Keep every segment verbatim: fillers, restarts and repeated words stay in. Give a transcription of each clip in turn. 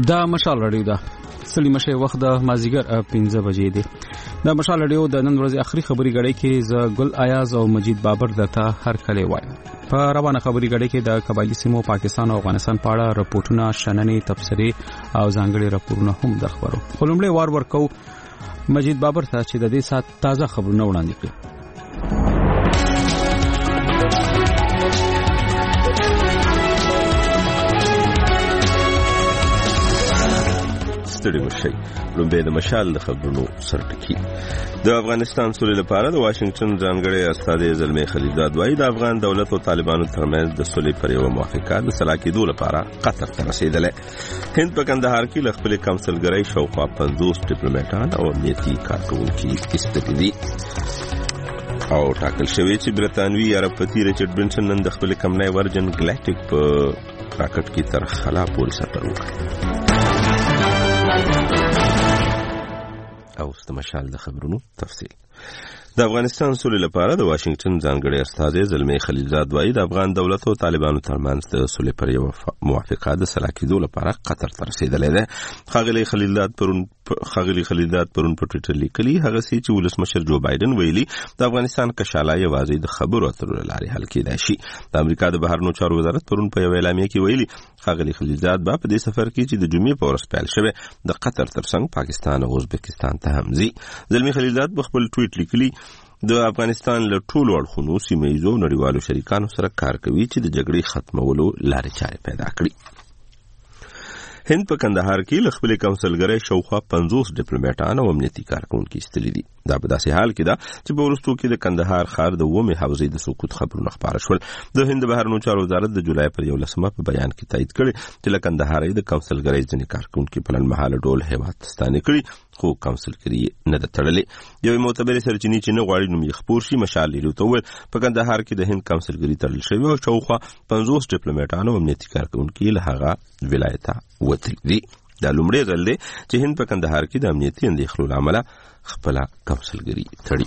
دا مشال رادیو ده سلی مشه وخت د مازیګر پنځه بجې دی. دا مشال رادیو د نن ورځې اخري خبري غړې کې ز ګل ایاز او مجید بابر دته هر کله وای. په روانه خبري غړې کې د قبایلی سیمو پاکستان او افغانستان په اړه راپورټونه، شننې، تبصرې او ځانګړي راپورونه هم د خبرو. خلومړی وار ورکو مجید بابر ته چې د دې سات تازه خبرونه وړاندې کړي. ستړي مشي لومبه د مشال د خبرونو سرټکی. د افغانستان سولې لپاره د واشنگټن ځانګړي استاد زلمي خلیلزاد وایي د افغان دولت او طالبانو ترمنځ د سولې پر یو موافقه د سلاکېدو لپاره قطر ته رسیدله. هند په کندهار کې ل خپل کونسلګرۍ شاوخوا پنځوس ډیپلوماټان او امنیتي کارکونکي ایستلي دي او ټاکل شوی چې برتانوي عربپتی ریچارډ برنسن نن د خپل کمپنۍ ورجن ګلیکټیک په راکټ کې تر خلا پورې سفر وکړ. او استمشال د خبرونو تفصیل. د افغانستان سولې لپاره د واشنگټن ځانګړي استاد زلمي خلیلزاد وایي د افغان دولت او طالبانو ترمنځ د سولې پر یو موافقه د سلاکېدو لپاره قطر ته رسیدلې ده. خاغلی خلیلزاد پرون خاغلی خلیلزاد پرون په ټویټر لیکلي هغه سي چې ولسمشر جو بایدن ویلي د افغانستان کشاله یوازې د خبرو اترو لارې حل کېدای شي. د امریکا د بهرنیو چارو وزارت پرون په یو اعلامیه کې ویلي خاغلی خلیلزاد به په دې سفر کې چې د جمعې په ورځ پیل شوی د قطر ترڅنګ پاکستان او ازبکستان ته هم ځي. زلمي خلیلزاد په خپل ټویټ لیکلي د افغانستان له ټولو اړخونو سیمه ییزو نړیوالو شریکانو سره کار کوي چې د جګړې ختمولو لارې چارې پیدا کړي. هند په کندهار کې ل خپل کونسلګرۍ شاوخوا پنځوس ډیپلوماټان او امنیتي کارکونکي ایستلي دي. دا په داسې حال کې ده چې په وروستو کې د کندهار ښار د اومې حوزې د سقوط خبرونه خپاره شول. د هند بهرنیو چارو وزارت د جولای پر یولسمه په بیان کې تایید کړی چې له کندهار د کونسلګرۍ ځینې کارکونکي په لنډمهاله ډول هیواد ته ستانه کړي خو کونسلګرۍ نه ده تړلې. یو معتبر سرچینې چې نه غواړي نوم یې خپور شي مشال لیدو ته وویل په کندهار کې د هند کونسلګرۍ تړل شوې او شاوخوا پنځوس ډیپلوماټان او امنیتي کارکونکي له هغه ولایته وتلي دي. دا لومړی ځل دی چې هند په کندهار کې د امنیتي اندېښنو له امله خپله کونسلګرۍ تړي.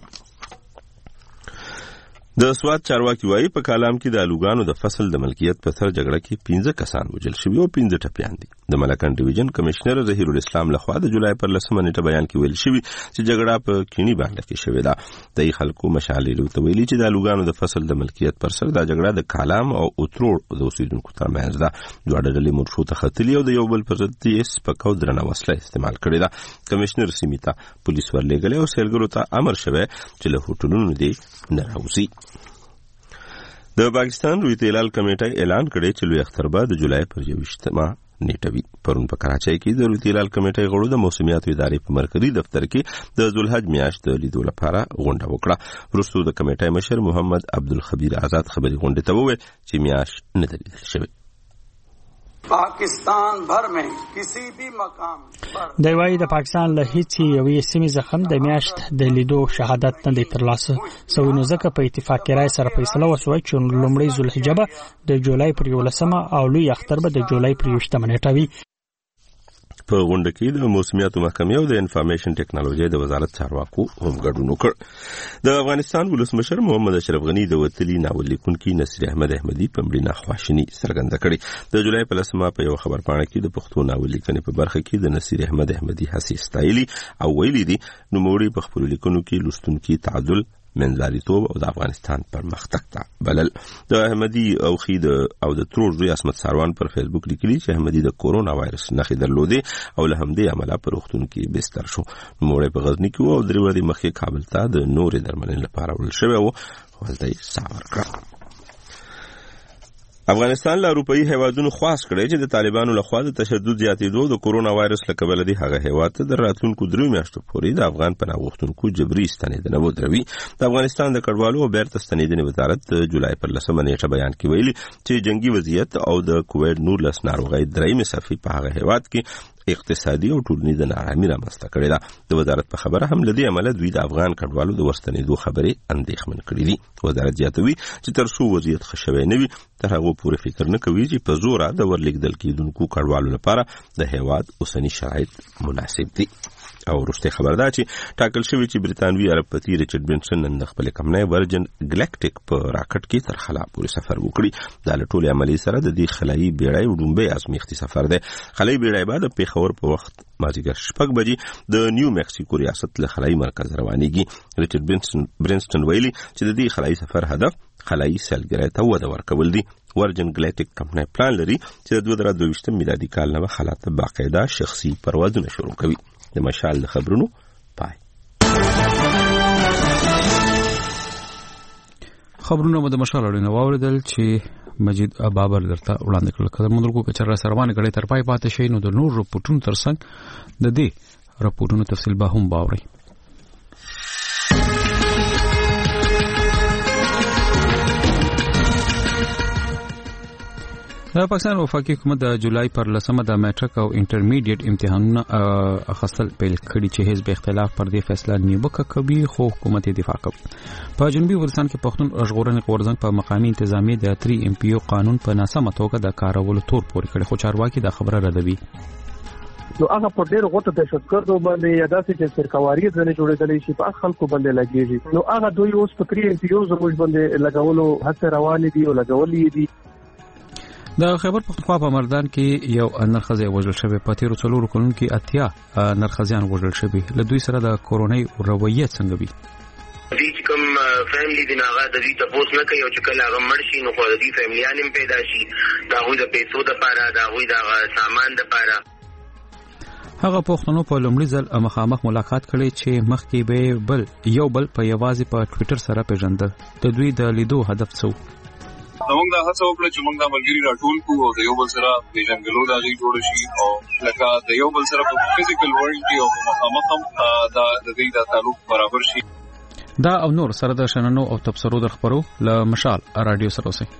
د سوات چارواکي وایي په کالام کې د الوګانو د فصل د ملکیت په سر جګړه کې پنځه کسان وژل شوي او پنځه ټپیان دي. د ملکان ډیویژن کمشنر ظهیر الاسلام لخوا د جولای پر لسمه نیټه بیان کې ویل شوي چې جګړه په کینی باندې کې شوې ده. د خلکو مشالې ته ویلي چې د الوګانو د فصل د ملکیت پر سر دا جګړه د کالام او اترو د اوسیدونکو ترمنځ ده. دواړه ډلې مرشو ته ختلي او د یو بل پر ضد یې سپکه او درنه وسله استعمال کړې ده. کمشنر سیمې ته پولیس ورلېږلي او سیلګرو ته امر شوی چې له هوټلونو دې نه راوځي. د پاکستان روی تیلال کمیټه اعلان کړی چې لوی اختر به د جولای پر یوویشتمه نیټه وي. پرون په کراچۍ کې د روی تیلال کمیټې غړو د موسمیاتو ادارې په مرکزي دفتر کې د ذوالحج میاشت د لیدو لپاره غونډه وکړه. وروسته د کمیټې مشر محمد عبدالخبیر آزاد خبري غونډې ته وویل چې میاشت نه ده لیدل شوې. पाकिस्तान भर में किसी भी मकाम د وای د پاکستان له هیڅ یوې سیمې زخم د میاشت د لیدو شهادت نه دی ترلاسه سوی. نو ځکه په اتفاق رای سره فیصله وشوه چې لومړی ذوالحجه به د جولای پر یولسمه او لوی اختر به د جولای پر یوویشتمه نیټه وي. په غونډه کې د موسمیاتو محکمې او د انفارمیشن ټیکنالوژي د وزارت چارواکو هم ګډون وکړ. د افغانستان ولسمشر محمد اشرف غنی د وتلي ناول لیکونکي نصیر احمد احمدي په مړینه خواشیني څرګنده کړې. د جولای په لسمه په یو خبرپاڼه کې د پښتو ناول لیکنې په برخه کې د نصیر احمد احمدي هڅې ستایلي او ویلي دي نوموړي په خپلو لیکنو کې لوستونکي تعادل، منځاریتوب او د افغانستان پرمختګ ته بلل. د احمدي او خید او د ترور زوی عصمت ساروان پر فیسبوک لیکلي چې احمدي د کورونا وایرس نښې درلودې او له همدې امله په روغتون کې بستر شو. نوموړی په غزني کې و او درې ورځې مخکې کابل ته د نورې درملنې لپاره وړل شوی و او هلته یې ساه ورکړه. افغانستان له اروپایي هیوادونو خواست کړی چې د طالبانو لخوا د تشدد زیاتېدو د کورونا وایرس له کبله د هغه هیواد ته د راتلونکو دریو میاشتو پورې د افغان پناه غوښتونکو جبري ستنېدنه ودروي. د افغانستان د کډوالو او بیرته ستنېدنې وزارت د جولای پر لسمه نیټه بیان کې ویلي چې جنگي وضعیت او د کووډ نولس ناروغۍ درېیمې څپې په هغه هیواد کې اقتصادي او ټولنیزه ناارامي رامنځته کړې ده. د وزارت په خبره هم له دې امله دوی د افغان کډوالو د ورستنېدو خبرې اندېښمن کړې دي. وزارت زیاتوي چې تر څو وضعیت ښه شوی نه وي تر هغو پورې فکر نه کوي چې په زوره د ورلېږدل کېدونکو کډوالو لپاره د هیواد اوسني شرایط مناسب دي. او وروستي خبر دا چې ټاکل شوی چې برتانوي اربپتی ریچارډ برنسن نن خپل کمپنۍ ورجن ګلیکټیک په راکټ کې تر خلا پورې سفر وکړي. دا له ټولې عملي سره د دې خلایي بیړۍ وډومبه ازمیختي سفر دی. خلایي بیړۍ بعد په خبر په وخت مازیګر شپږ بجې د نیو میکسیکو ریاست له خلایي مرکز روانېږي. ریچارډ برنسن برنسټن ویلي چې د دې خلایي سفر هدف خلایي سیلګرۍ ته وده ورکول دي. ورجن ګلیکټیک کمپنۍ پلان لري چې د دوه زره دوه ویشتم میلادي کال نه خلا ته باقاعده شخصي پروازونه شروع کوي. د مشال د خبرونو پای. خبرونه مو د مشال اړینه واوریدل چې مجید بابر درته وړاندې کړل. کله موږ کو چې را سروانه غړي تر پای پاتې شي نو د نور رپورټونو ترڅنګ د دې رپورټونو تفصیل به هم باوري. د پاکستان وفاقي حکومت د جولای پر لسمه د میټرک او انټرمیډیټ امتحانونه اخیستل پیل کړي چې حزب اختلاف پر دې فیصله نیوکه کوي خو حکومت دفاع کوي. په جنوبي وزیرستان کې پښتون ژغورنې غورځنګ په مقامي انتظامی د تری ام پی او قانون په ناسمه توګه د کارولو تور پورې کړي خو چارواکي دا خبره ردوي. نو هغه په ډېر غوټه دهشتګردو باندې یا داسې چې سرکواري ځنې جوړېدلی شي په خلکو باندې لګېږي. نو هغه دوی اوس په تری ام پی او زموږ باندې لګولو هڅې روانې دي او لګولې دي. د خیبر پختونخوا په مردان کې یو نرخزی وژل شوی. په تیرو څلورو کلونو کې اتیا نرخزیان وژل شوی. له دوی سره د کورونای رویه څنګه وي؟ دې کوم فیملی د ناغه د دې تاسو نه کوي او چې کله هغه مړ شي نو خو د دې فیملیان هم پیدا شي. دا غوي د پیسو د پاره دا غوي د سامان د پاره. هغه پښتنو په لومړي ځل مخامخ ملاقات کړي چې مخکې به بل یو بل په یوازې په ټوئیټر سره پیژندل. د دوی د لیدو هدف څه و؟ موږ دا هڅه وکړه چې موږ د ملګری راټول کړو او د یو بل سره پیژنګلو د غي جوړ شي او لکه د یو بل سره په فزیکل ورلد کې او مخامخ هم دا د دې د تعلق برابر شي. دا او نور سره د شننو او تبصرو در خبرو ل مشال رادیو سره اوسئ.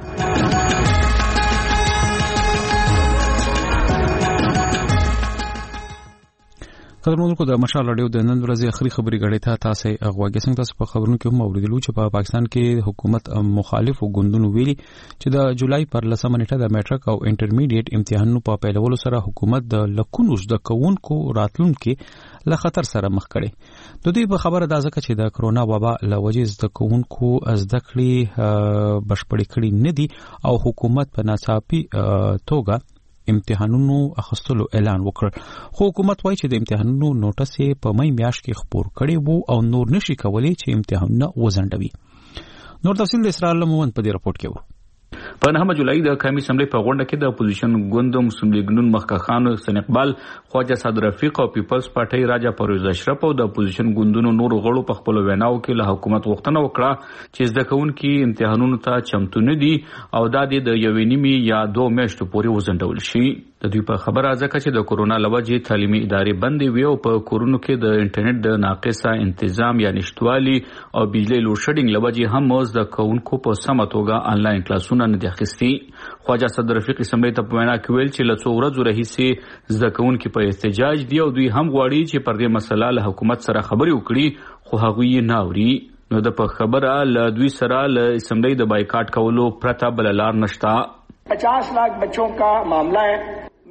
قدرمنو کو د مشال رادیو د نن ورځې اخري خبري غړې ته تاسو اغواګې څنګه تاسو په خبرونو کې هم اوریدلو چې په پاکستان کې حکومت مخالف ګوندونو ویلي چې د جولای پر لسمه نیټه د میټرک او انټرمیډیټ امتحانونو په پیلولو سره حکومت د لکونو زده کوونکو راتلونکو له خطر سره مخ کړي. د دې په خبره دا ځکه چې د کرونا وبا له وجې زده کوونکو زده کړې بشپړې کړي نه دي او حکومت په ناڅاپي توګه امتحانونو اخستلو اعلان وکړ. خو حکومت وایي چې د امتحانونو نوټس یې په مې میاشت کې خبر کړي وو او نور نشي کولای چې امتحانونه وزندوي. نور تفصیل د اسرائیل لمون په دې راپورټ کې وو. په نهمه جولای د قومي اسمبلی په غونډه کې د اپوزیشن ګوند مسلم لیگ نون مخکخان حسین اقبال خواجه صدر رفیق او پیپلز پارټي راجا پرویز اشرف او د اپوزیشن ګوندونو نور غړو په خپل ویناو کې له حکومت غوښتنه وکړه چې زده کوونکي امتحانونو ته چمتو نه دي او دا د یوې نیمې یا دوه میاشتو پورې وزندول شي. د دوی په خبره ځکه چې د کورونا لوجې تعلیمي ادارې بندې وي او په کورونو کې د انټرنیټ د ناقصه تنظیم یا نشټوالي او بجلی لوډ شیډینګ لوجې هم زده کوونکو په سمه توګه انلاین کلاسونه نه دي اخیستي. خواجه صدر رفیق اسمبلی ته په وینا کې ویل چې له څو ورځو راهیسې زده کوونکي په احتجاج دي او دوی هم غواړي چې پر دې مسله له حکومت سره خبرې وکړي خو هغوی یې نه اوري. نو د په خبره له دوی سره له اسمبلی د بایکاټ کولو پرته بل لار نشته. पचास लाख बच्चों का मामला है.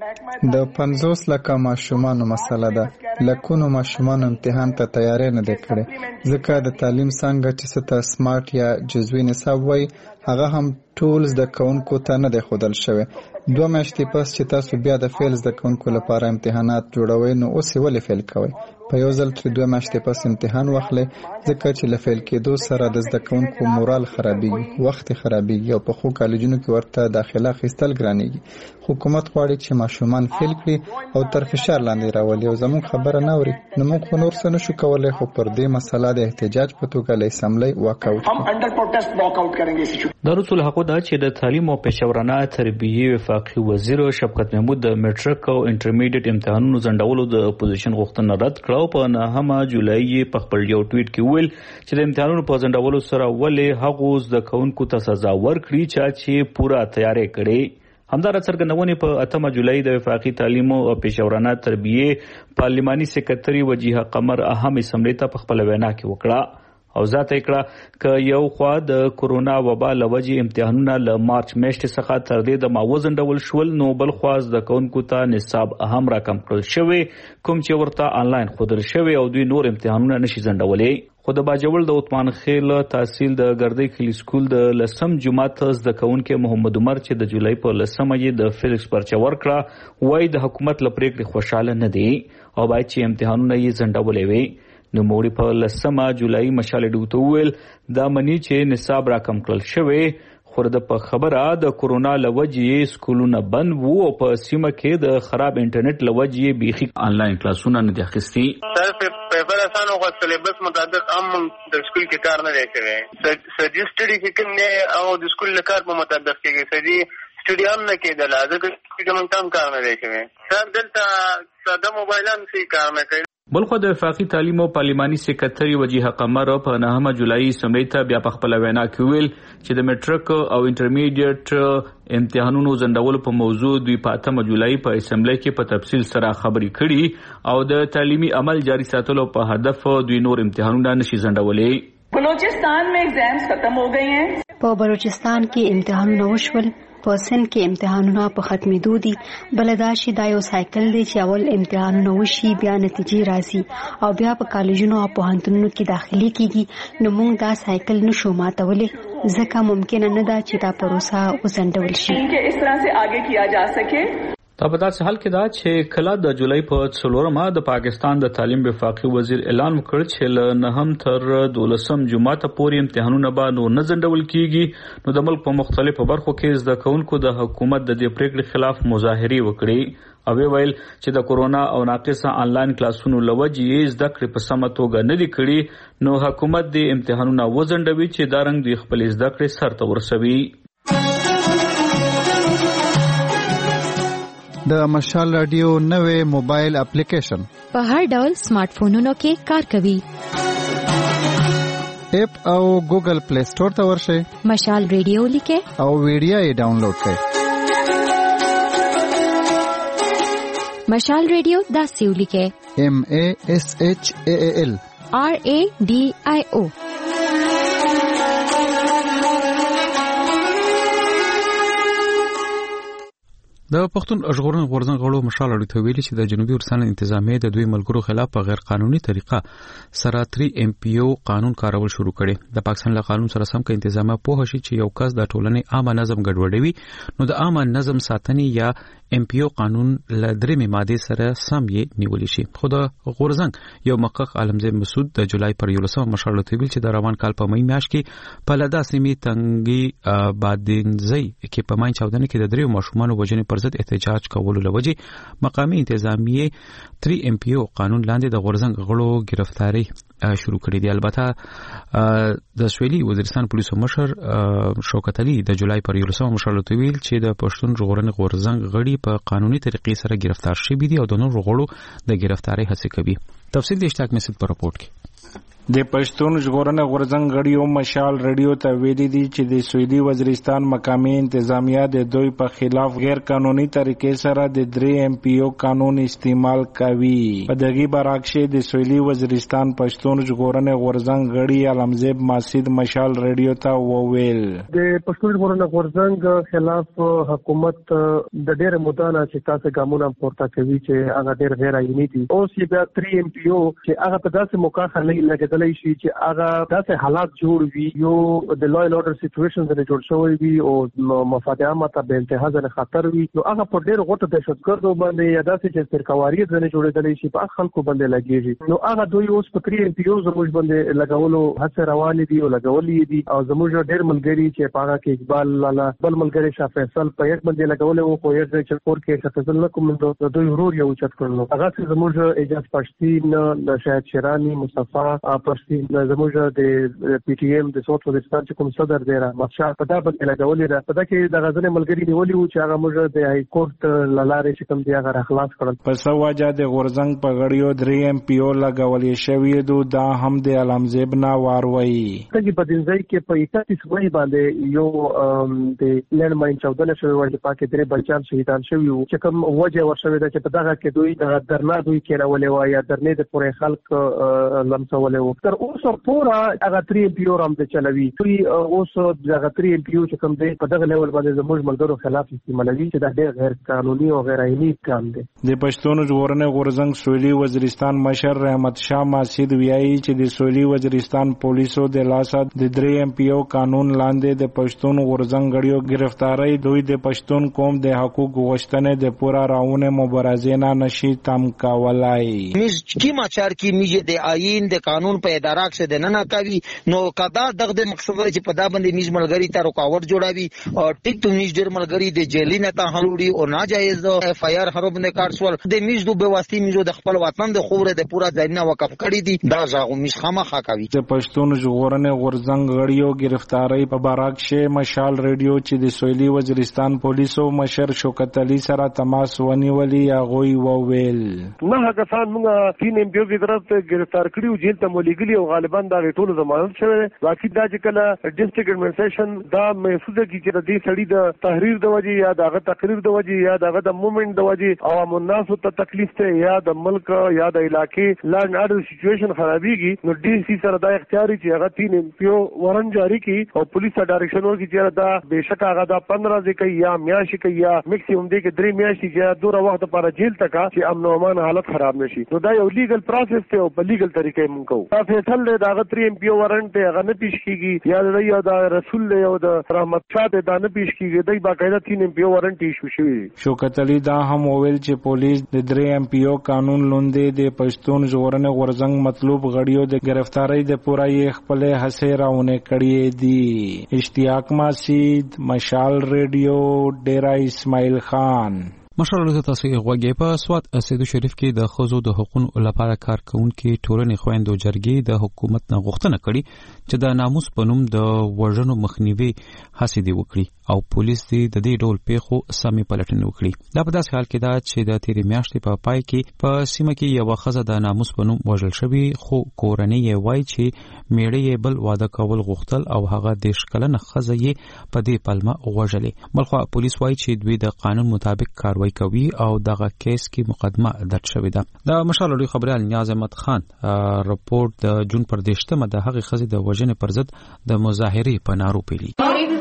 د پنځوس لکه ماشومانو مسله ده. لکونو ماشومان امتحان ته تیاری نه دی کړی ځکه د تعلیم څنګه چې ست سمارټ یا جزوي نصاب وای هغه هم ټولز د کونکو ته نه دی خودل شوی. دوه میاشتې پس چې تاسو بیا د فیل د کونکو لپاره امتحانات جوړوي نو اوس ولې فیل کوي؟ په یو ځل چې دوه میاشتې پس امتحان واخلي ځکه چې لفیل کېدو سره د زده کوونکو مورال خرابېږي، وخت خرابېږي او په خو کالجونو کې ورته داخله اخیستل ګرانېږي. حکومت غواړي چې ماشومان فیل کړي او تر فشار لاندې راولي او زموږ خبره نه اوري. نو موږ خو نور څه نشو کولی خو پر دې مسله د احتجاج په توګه له اسمبلی واکاوټ हम अंडर प्रोटेस्ट वॉकआउट करेंगे इस इशू. دارالصلح حقوق دا چې د تعلیم او پیشورانه تربیه وفاقي وزیر شفقت محمود د میټرک او انټرمیډیټ امتحانونو ځنډولو د اپوزیشن غوښتنه رد کړه. په نهمه جولای په خپل یو ټویټ کې ویل چې د امتحانونو په ځنډولو سره ولې هغو زده کوونکو ته سزا ورکړي چې پوره تیاری کړي. همدارا څرګندونې په اتمه جولای د وفاقي تعلیم او پیشورانه تربیه پارلماني سکرټري وجیه قمر اهم اسمبلی ته په خپل وینا کې وکړه. او ذاته کړه ک یو خوا د کورونا وبا لوجې امتحانونه ل مارچ میاشتې څخه تر دې د ماوزن ډول شول نو بل خواز د کونکو ته نصاب اهم رقم کړل شوی کوم چې ورته آنلاین خودل شوی او دوی نور امتحانونه نشي ځنډولې خو د باجوړ د عثمان خیل تحصیل د ګردۍ کلی سکول د لسم جماعت د کونکو محمد عمر چې د جولای په لسمه یې د فزکس پرچا ورکړه وای د حکومت لپاره خوشاله نه دی او باید چې امتحانونه یې ځنډولې وي نو موړي په لسمه جولای مشال ډوته ویل دا منی چې نصاب راکم کړل شوی خورده په خبره د کورونا لوجې سکولونه بند وو او په سیمه کې د خراب انټرنیټ لوجې بيخي آنلاین کلاسونه نه دي اخیستي سر پیپر اسانو خو سلیبس مطابق هم د سکول کې کار نه دی کوي سجستډي کې کوم او د سکول کار په مطابق کې سجي سټډي هم نه کېدل ځکه چې موږ تام کار نه دی کوي سر دلته ساده موبایلان سي کار نه کوي بلخو د وفاقي تعلیم او پارلماني سکرټري وجیه قمر په نهمه جولای سمې ته بیا په خپل وینا کې ویل چې د میټرک او انټرمیډیټ امتحانونو ځنډولو په موضوع دوی په اتمه جولای په اسمبلی کې په تفصیل سره خبرې کړي او د تعلیمي عمل جاري ساتلو په هدف دوی نور امتحانونه نشي ځنډولې بلوچستان में एग्जाम्स खत्म हो गए हैं په بلوچستان کې امتحانونه وشول په سن کې امتحانونه په ختمېدو دي بلدا شي دا یو سایکل دی چې اول امتحانونه وشي بیا نتیجې راځي او بیا په کالجونو او پوهنتونونو کې داخلي کیږي نو موږ دا سایکل نشو ماتولې ځکه ممکن نه ده چې دا پروسه وسنډول شي چې اس طرح سے آگے کیا جا سکے دا په داسې حال کې دا چې کله د جولای په څلورمه د پاکستان د تعلیم وفاقي وزیر اعلان وکړ چې له نهم تر دولسم جمعه ته پورې امتحانونه به نور نه ځنډول کیږي نو د ملک په مختلفو برخو کې زده کوونکو د حکومت د دې پریکړې خلاف مظاهرې وکړي او ویل چې د کورونا او ناقصه آنلاین کلاسونو لوجې زده کړې په سمه توګه نه دي کړې نو حکومت د امتحانونو وځنډوي چې دا رنګ د خپل زده کړې سرته ورسوي د مشال رادیو نوې موبایل اپلیکیشن په هر ډول سمارټ فونونو کې کار کوي اپ او ګوګل پلی سٹور ته ورشئ مشال رادیو لیکه او ویډیو یې ډاونلوډ کړئ مشال رادیو دا سیو لیکه ایم ا اس ایچ ا ال آر ا ډی آی او د پښتون ژغورنې غورځنګ غړو مشال اړیته ویلي چې د جنوبي ورسان انتظامیه د دوی ملګرو خلاف په غیر قانوني طریقه سره تری ایم پی او قانون کارول شروع کړي د پاکستان له قانون سره سم کې انتظامیه په هشي چې یو کس د ټولنې عامه نظم ګډوډوي نو د عامه نظم ساتنې یا ایم پی او قانون له درېمې ماده سره سم یې نیول شي خو د غورځنګ یو محقق عالمزید مسعود د جولای پر یولسمه مشال اړیته ویل چې د روان کال په مې میاشت کې په لدا سیمې تنګي بادینځي کې په ماین چاودنه کې د درېو ماشومان وجنې ضد احتجاج کولو لوجې مقامی انتظامیه تری ایم پی او قانون لاندې د غورځنګ غړو گرفتاری شروع کړې دي البته د سویلي وزیرستان پولیسو مشر شوکت علي د جولای پر یولسمه مشال ویل چې د پښتون ژغورنې غورځنګ غړي په قانوني طریقې سره گرفتار شوي دي او د نورو غړو د گرفتاری هڅه کوي تفصیل د اشتراک مسعود په راپورټ کې د پښتون ژغورنې غورځنګ غړیو مشال رادیو ته ویلي دي چې د سویلي وزیرستان مقامی انتظامیه د دوی په خلاف غیر قانوني طریقې سره د درې ایم پی او قانون استعمال کوي په دغه برعکس د سویلي وزیرستان پښتون ژغورنې غورځنګ غړي علمزیب ماسید مشال رادیو ته وویل د پښتون ژغورنې غورځنګ خلاف حکومت د ډېر مدانه چې تاسو ګامونه پورته کوي چې هغه ډېر غیر عیني دي او سی بیا درې ایم پی او چې هغه په داسې موقع خلې لګیدل شي چې هغه داسې حالات جوړ وي یو د لا اینډ اورډر سچويشن د جوړ شوی وي او مفاد عامه ته به انتها ځنه خطر وي نو هغه په ډېر غوټه دهشتګردو باندې یا داسې چې سرکواري ځنه جوړېدل شي په خلکو باندې لګیږي نو هغه دوی اوس په درې ایم پی او زموږ باندې لګولو هڅه روانې دي او لګولې دي او زموږ ډېر ملګری چې په هغه کې اقبال لالا بل ملګری شاه فیصل په یک باندې لګولې او خو یې چې کور کې څه فیصل نه کوم نو دوی ورور یو چت کړنو هغه چې زموږ اجازه پښتين د شاهد شیرانی مصطفی پښتين زموږ د پی ټی ایم د صوت وزیرستان چې کوم صدر دی را مخشا په دا باندې لګولې ده په دا کې د غزنه ملګری نیولې و چې هغه موږ د های کورټ لارې چې کوم دی هغه خلاص کړل په سواجه د غورځنګ په غړیو درې ایم پی او لګولې شوې دو دا هم د علمزیب نا واروي چې په دینځای کې په اکتیس مې باندې یو د لند ماین چودنه شوې و چې پاکه درې بچان شهیدان شوي وو چې کوم وجه ورشوي ده چې په دغه کې دوی د درنا دوی کېرولې و یا درنې د پورې خلک لمسولې و تر اوسه پورې هغه تری ایم پی او رام د چلوي دوی اوس هغه تری ایم پی او چې کوم دی په دغه لیول باندې زموږ ملګرو خلاف استعمالوي چې دا ډېر غیر قانوني او غیر آئینی کام دی. د پښتون ژغورنې غورځنګ سویلي وزیرستان مشر رحمت شاه ماسید ویایي چې د سویلي وزیرستان پولیسو د لاسه د درې ایم پی او قانون لاندې د پښتون غورځنګ غړیو گرفتاری دوی د پښتون قوم د حقوق غوښتنې د پورا راونه مبارزې نه نشي تم کولای. میز کی ماچار کی میجه د آئین د قانون په اداره کې د نه کوي نو کدا دغه د مقصد چې په دا باندې میز ملګری ته رکاوټ جوړاوي او ټیک ته میز ډیر ملګری د جیلې نه ته هلوړي او ناجایز اف آی آر خراب نه کارسول د میز دو بواسطي میزو د خپل وطن د خوره د پورا ځای نه وقف کړی دي دا ځاغو میز خامخا کوي. د پښتون ژغورنې غورځنګ غړیو گرفتاری په بارک شه مشال ریډیو چې د سویلي وزیرستان پولیسو مشر شوکت علي سره تماس ونیولي هغوی وویل نه کسان موږ تین ایم پی او کی طرف ته گرفتار کړیو جیل ته مولېګلی او غالبا دا ټول ضمانت شوی باقي دا چې کله ډیسټریکټ ایڈمنسټریشن دا محسوسه کی چې د دې سړي د تحریر د وجې یا دغه تقریر د وجې یا دغه د موومېنټ د وجې عوام الناس ته تکلیف ته یا د ملک یا د علاقې لا نه اډر سچويشن خرابېږي نو ډي سي سره دا اختیاري چې هغه تین ایم پی او ورن جاری کی او پولیس ته ډایرکشن ورکړي چې دا بهشکه هغه دا پندرہ ځکه یا میاشتې کې یا میکسیمم دی کې درې میاشتې چې دوره وخت لپاره جیل تکا چې امن او امان حالت خراب نشي نو دا یو لیګل پروسس ته او په لیګل طریقې مونږ کوو. دا فیصله دا هغه تری ایم پی او ورنټ هغه نه پیش کیږي یا د یا د رسول له او د رحمت شاه ته دا نه پیش کیږي دای باقاعده تین ایم پی او ورنټ ایشو شوی. شوکت علي دا هم وویل چې پولیس د درې ایم پی او قانون لوندې د پښتون ژغورنې غورځنګ مطلوب غړیو د گرفتاری د پورا یې خپل هڅې راونه کړې دي. اشتیاق ماسید مشال ریډیو ډیرا اسماعیل خان. مشرانو تاسو غوږی په سوات اسیدو شریف کې د خزو د حقوقو لپاره کارکونکو ټولنې خويندو جرګې د حکومت نه غوښتنه کړې چې د ناموس په نوم د وژنو مخنیوي هڅې دی وکړي او پولیس دې د دې ډول پیښو سمې پلټنې وکړي. دا په داسې حال کې ده چې د تیرې میاشتې په پای کې په سیمه کې یو خزه د ناموس په نوم وژل شوی خو کورنۍ یې وایي چې میړه یې بل واده کول غوښتل او هغه د شکلنه خزه یې په دې پلمه وژلې. بلخو پولیس وایي چې دوی د قانون مطابق کاروایی کوي او دغه کیس کې مقدمه درج شوې ده. د مشال لوی خبريال نیاز احمد خان رپورت د جون پر دیشتمه د هغه خزه د وژنې پر ضد د مظاهره په نارو پیلي.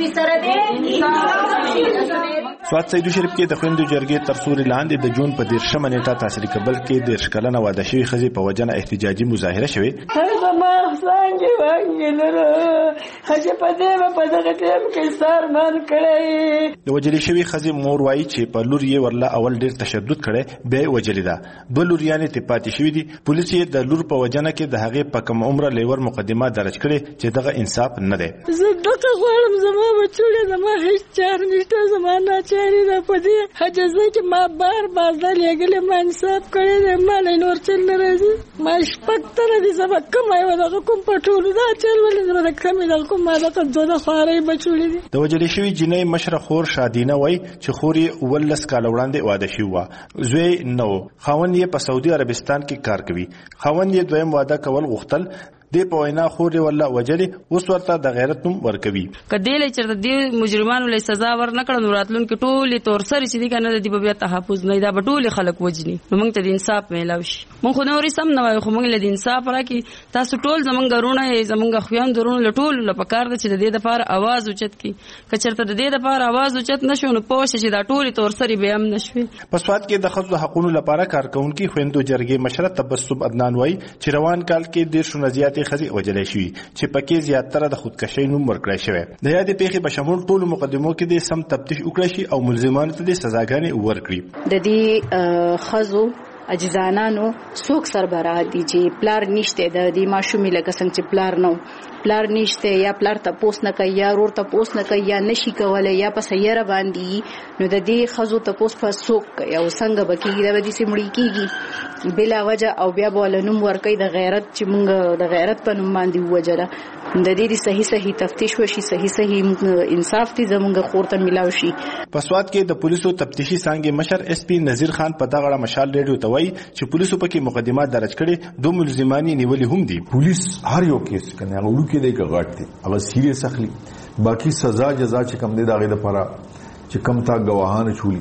سوات سیدو شریف کې د خويندو جرګې تر سوري لاندې د جون په دیرشمه نیټه تحصیل کبل کې د شکلنه واده شوی خزي په وجنه احتجاجي مظاهره شوې. هغه ما څنګه وانګلره هغه په دې په دغه ټیم کې سر مان کړی. د وجلې شوی خزي مور وایي چې په لور یې ورله اول ډیر تشدد کړي به وجلې ده دوه لور یې ته پاتې شوې دي. پولیس یې د لور په وجنه کې د هغه په کم عمره لیور مقدمه درج کړي چې دغه انصاف نه ده. زه دغه غواړم زما بچوړه زما هیڅ چار نشته زما نه چاري ده په دې حجزه کې ما بار بازار لګلې ما انصاف کړی دی ما له نور چل نه راځي ما شپږ تنه دي زما کوم یو دغه کوم پټول دا چل ولې زما کمې دغه کوم ما دغه دوه خوارې بچوړې دي. د وجلې شوی جنې مشره خور شادینه وای چې خوري ولس کال وړاندې واده شو و زوی نو خاوند یې په سعودي عربستان کې کار کوي. خاوند یې دویم واده کول غوښتل دی په وینا خوري ولا وجلې اوس ورته د غیرت نوم ورکوي. کدیلې چې د دې مجرمانو له سزا ورنکړل نو راتلون کې ټول تور سره چې دي کنه د دې بیا تحفظ نه دا ټول خلک وجني نو موږ ته د انصاف میلاو شي. موږ خو نورې سم نه وای خو موږ له انصاف راکې تاسو ټول زمونږ غرونه زمونږ خويان درونه له ټول له پکار د چې د دې لپاره आवाज اوچت کی کچرته د دې لپاره आवाज اوچت نشو نو پوه شي دا ټول تور سره به هم نشوي. په سواد کې د خزو حقوقو لپاره کارکونکو خويندو جرګې مشره تبسم عدنان وای چې روان کال کې ډیر شونه زیاتې خزي وجلې چې پکې زیاتره د خودکشي نوم ورکړی شوی. د یادې پیښې په شمول ټولو مقدمو کې د سم تفتیش وکړي شي او ملزمانو ته د سزاګانې ورکړي. د دې خزو اجزانانو څوک سربراه دي چې پلار نشته د دې ماشومې لکه څنګه چې پلار نو پلار نشته یا پلار ته پوس نه کوي یا ورور ته پوس نه کوي یا نشي کولای یا په سیاره باندې نو د دې خزو ته پوس په څوک کوي او څنګه بکیږي د دې سیمړي کیږي بلا وجه او بیا بول نوم ورکړي د غیرت چې مونږ د غیرت په نوم باندې وجره د دې صحیح صحیح تفتیش وشي صحیح صحیح انصاف دي زمونږ خورته ملاوي شي. په سواد کې د پولیسو تفتیشي څنګه مشر اس پی نذیر خان په دغه مشال ریډیو ته وایي چې پولیسو پکې مقدمات درج کړي دوه ملزمانی نیولې هم دي. پولیس هر یو کیس کنه هغه لکه دی غاټ دي هغه سیریس اخلي باقي سزا جزا چې کم دي دغه لپاره چې کم تا گواهان چولي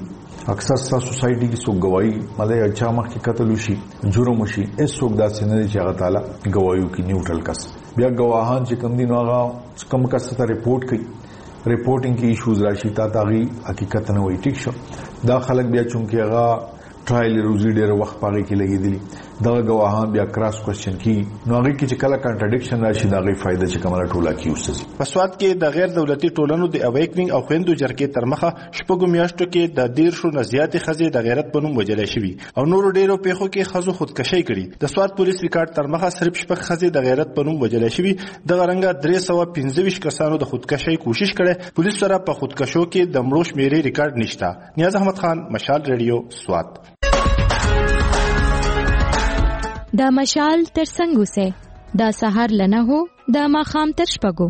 اکثر ستا سوسایټي کې څوک گواہی مله اچھا مخ کې قتل وشي جرم وشي اس څوک داسې نه چې هغه تعالی گواهیو کې نیوټرل کس بیا گواهان چې کم دي نو هغه کم کس ته رپورټ کوي رپورټینګ کې ایشوز راشي تا تاغي حقیقت نه وي ټیک شو دا خلک بیا چونکه هغه ټرایل روزي ډېر وخت پاره کې لګیدلی دا گواهان بیا کراس کوېسچن کی نو هغه کې چې کله کانټرډکشن راشي دا غي فائدہ چې کومه ټوله کې وسسي په سواد کې د غیر دولتي ټولنو د اویکنینګ او خويندو جرګې تر مخه شپږو میاشتو کې د ډیر شو نزياتي خزې د غیرت په نوم وجلې شوی او نور ډیرو پیښو کې خزو خودکشي کړي د سواد پولیس ریکارډ تر مخه صرف شپږ خزې د غیرت په نوم وجلې شوی د غرنګا درې سوه پنځه ویشت کسانو د خودکشي کوشش کړي پولیس سره په خودکشو کې د مړو شمیرې ریکارډ نشته. نیاز احمد خان، مشال ریډیو، سواد. دا مشال تر څنګه سه دا سحر لنه هو دا ماخام تر شپګو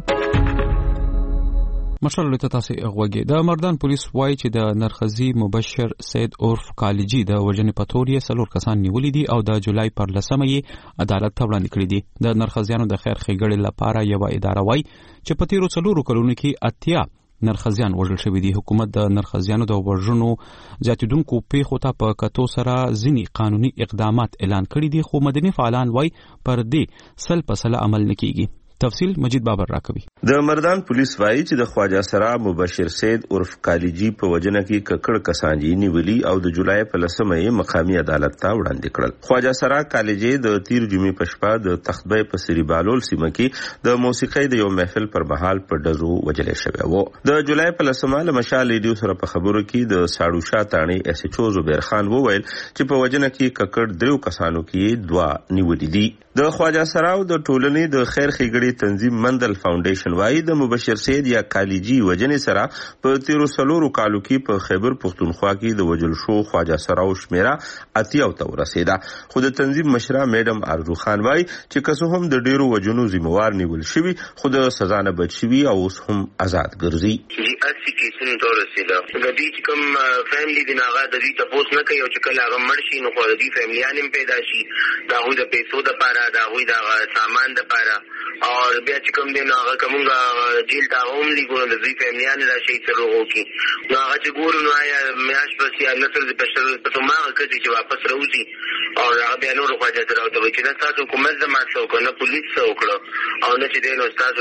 مشال له تاسو غوږی د مردان پولیس وایي چې د نرخزی مبشر سید عرف کالجی د وجنې پتوري سلور کسان نیولې دي او د جولای پر لسمه یې عدالت ته وړاندې کړې دي. د نرخزیانو د خیر ښېګړې لپاره یو اداره وایي چې په تیرو څلورو کلونو کې اتیا نرخزیان وژل شوي دي. حکومت د نرخزیانو د وژنو زیاتیدونکو پیښو ته په کتو سره ځینې قانوني اقدامات اعلان کړي دي، خو مدني فعالان وایي پر دې سل په سله عمل نه کیږي. تفصیل مجید بابر راکوي. د مردان پولیس وایي چې د خواجه سرا مبشر سید عرف کالجی په وجنه کې ککړ کسان نیولي او د جولای په لسمه یې مقامی عدالت ته وړاندې کړل. خواجه سرا کالجی د تیر جمعې په شپه د تختبې په سری بالول سیمه کې د موسیقۍ د یو محفل پر مهال په ډزو وجلې شوی و. د جولای په لسمه له مشال ریډیو سره په خبرو کې د ساړوشا تانی اس ایچ او زبیر خان وویل چې په وجنه کې ککړ درو کسانو کې دوا نیولې دي. د خواجه سرا د ټولنې د خیر ښېګړې تنظیم مندل فاونډیشن وايي د مبشر سید یا کالیجی وجنې سره په تیرو سلورو کالو کې په خیبر پختونخوا کې د وجل شو خواجه سرا او شمیره اتیا ته ورسېده. خو د تنظیم مشره میډم ارزو خان وايي چې که څه هم د ډیرو وجنو ذمہوار نیول شوی خو د سزا نه بچ شوی او اوس هم آزاد ګرځي. اسی کیسونو ته ورسېده د دې چې کوم فیملی د ناغه د دې تاسو نه کوي او چې کله هغه مړ شي نو خو د دې فیملیان هم پیدا شي دا غوي د پیسو د پاره دا غوي د سامان د پاره او بیا چې کوم دی نو هغه کومه جیل ته هم لګو د دې فیملیان را شي تر وګو کی نو هغه چې ګورو نو آیا میاش پس یا نصر د بشر په تومه کې چې واپس راوځي او هغه بیا نور خواجه تر او ته چې دا تاسو کومه زمات څو کنه پولیس څو کړو او نه چې دین تاسو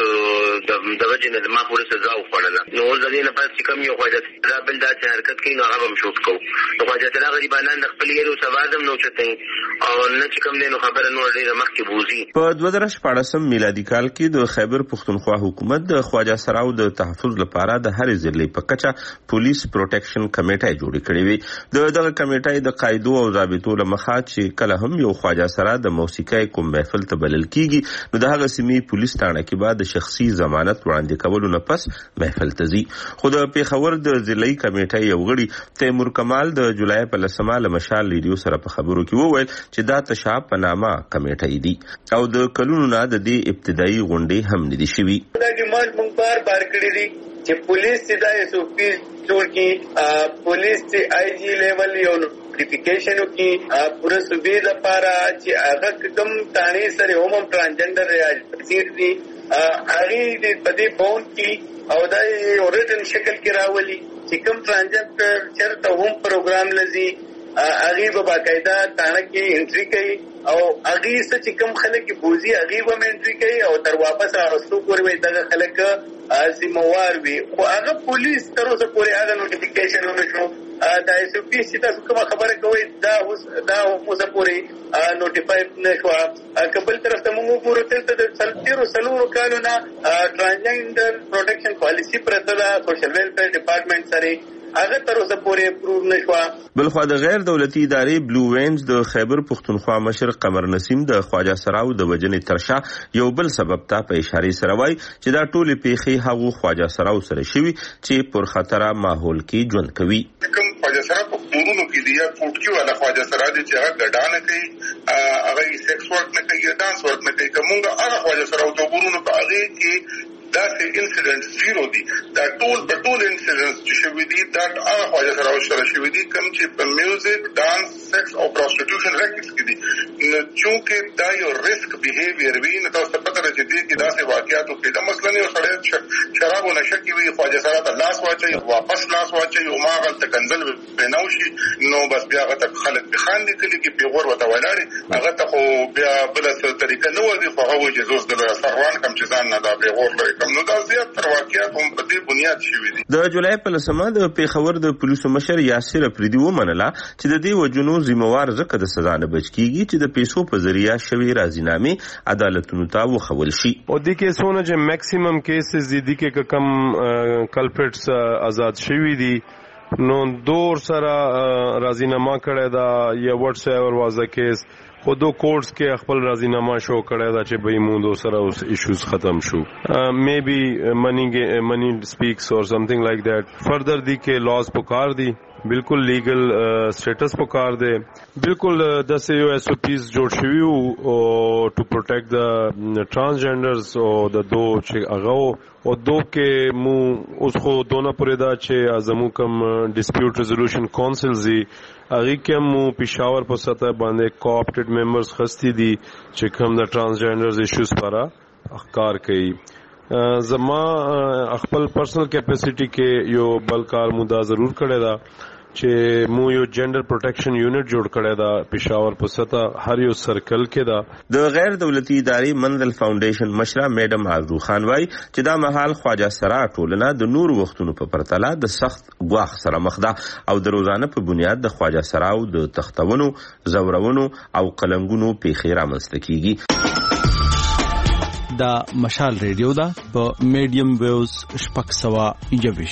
د وجه نه ما پوره سزا وخوړله نو ځدې نه پس چې کوم یو خواجه تر بل دا حرکت کوي نو هغه هم شوت کو نو خواجه تر غریبانان خپل یې سوادم نو چته او نه چې کوم دین خبره نور ډیره مخکې بوزي. په دوه زره شپږم میلادي کال کې د خیبر پختونخوا حکومت د خواجه سراو د تحفظ لپاره د هرې ضلع په کچه پولیس پروټیکشن کمیټه جوړ کړې وي. د دغه کمیټې د قاعده او ضابطو لمخه چې کله هم یو خواجه سرا د موسیقۍ کوم محفل ته بلل کیږي نو د هغه سیمې پولیس تاڼه کې بعد شخصي ضمانت وړاندې کولو نه پس محفل ته ځي. خو د پیښور د ضلعي کمیټې یو غړي تیمور کمال د جولای په لسمه له مشال ریډیو سره په خبرو کې وویل چې دا تشاب په نامه کمیټې دي او د کلونو نه د دې ابتدایي غونډې هم ندي شوي. دا ډیمانډ مونږ بار بار کړی دي چې پولیس دا ایس او پی جوړ کی پولیس چې آی جی لیول یو نوټیفیکیشن کی پوره صوبې لپاره چې هغه کوم تانی سره هم ټرانسجنډر ریاض دي هغه دې په دې فون کی او دا اورټن شکل کې راولي چې کوم ټرانسجنډر چرته هم پروګرام لذي هغه به باقاعده تانه کې انټری کوي او هغه څه چې کوم خلک بوزي هغه به انټری کوي او تر واپس راستو کوي دغه خلک ذمہوار وي خو هغه پولیس تر اوسه پورې هغه نوټیفیکیشن ونشو دا ایس او پی چې تاسو کومه خبره کوي دا اوس دا اوسه پورې نوټیفای نشو. کبل طرف ته موږ پورې تل د سلطیرو سلورو کالو نه ټرانسجنډر پروټیکشن پالیسی پرته دا سوشل ویلفیر ډپارټمنټ سره هغه تر اوسه پورې پروف نشو. بلخو د غیر دولتي ادارې بلو وینز د خیبر پختونخوا مشر قمر نسیم د خواجه سراو د وجنې ترشا یو بل سبب ته په اشاره سره وایي چې دا ټولې پیښې هغه خواجه سراو سره شوي چې پر خطر ماحول کې ژوند کوي. کوم خواجه سرا په دورونو کې دی یا فوټکی والا خواجه سرا دی چې هغه ګډانه کوي هغه سیکس ورک نه کوي ډانس ورک نه کوي کومه هغه خواجه سرا د دورونو په هغه کې دا سه انسیډنټ زیرو دي دا ټول په ټول انسیډنټ چې شوي دي دا هغه خواجه سرا سره شوي دي کوم چې په میوزیک ډانس سیکس او پروسټیټیوشن ریکټس کې دي نو چې دا یو ریسک بیهیویر وی نه تاسو پته راځي چې دا سه واقعیاتو کې دا مثلا یو سره باید شراب او نشه کې وي خواجه سره ته لاس واچي واپس لاس واچي او ما غل تکنزل بنوشي نو بس بیا غته خلک په خان دي کلی کې پیغور وته ولاړي هغه ته خو بیا بل څه طریقه نه وږي خو هغه جزوس د سروان کم چې ځان نه دا پیغور لري کم نو دا زیات تر واقعیت هم په دې بنیاد شوی دي. د جولای په لسمه د پیښور د پولیسو مشر یاسر افریدي ومنله چې د دې وجونو ذمہوار زکه د سزا نه بچ کیږي چې د پیسو په ذریعہ شوی راځینامې عدالتونو ته وخول شي. او د کیسونو چې میکسیمم کیسز دي کې کم کلپریټس آزاد شوی دي نو دور سره راځینامه کړی دا یا واتس ایور واز د کیس خو دو کورټس کې خپل راځینامه شو کړی دا چې به موږ دو سره اوس ایشوز ختم شو می بی منی منی سپیکس اور سمثینگ لائک دیٹ فردر دی کې لاز پکار دی بالکل لیگل سٹیٹس پکار دے بالکل دس یو ایس او پیز جوړ شوی او ټو پروټیکټ د ټرانسجنډرز او د دو چې هغه او دو کې مو اوس خو دونه پرې دا چې ازمو کم ډیسپیوټ ریزولوشن کونسل زی هغه کې مو پېښور په سطح باندې کوآپټډ ممبرز خستی دي چې کوم د ټرانسجنډرز ایشوز لپاره اخکار کوي. زما خپل پرسنل کیپیسټي کې یو بل کار مودا ضرور کړی دا چې مو یو جنډر پروټیکشن یونټ جوړ کړی دا پېښور په سطح هر یو سرکل کې دا د غیر دولتي ادارې منزل فاونډیشن مشره میډم عبدو خان وای چې دا مهال خواجه سرا ټولنه د نور وختونو په پرتله د سخت غواخ سره مخ ده او د روزانه په بنیاد د خواجه سرا او د تختونو زورونو او قلنګونو پیښې رامنځته کیږي. دا مشال ریډیو دا په میډیم ویوز شپږ سوه یوویش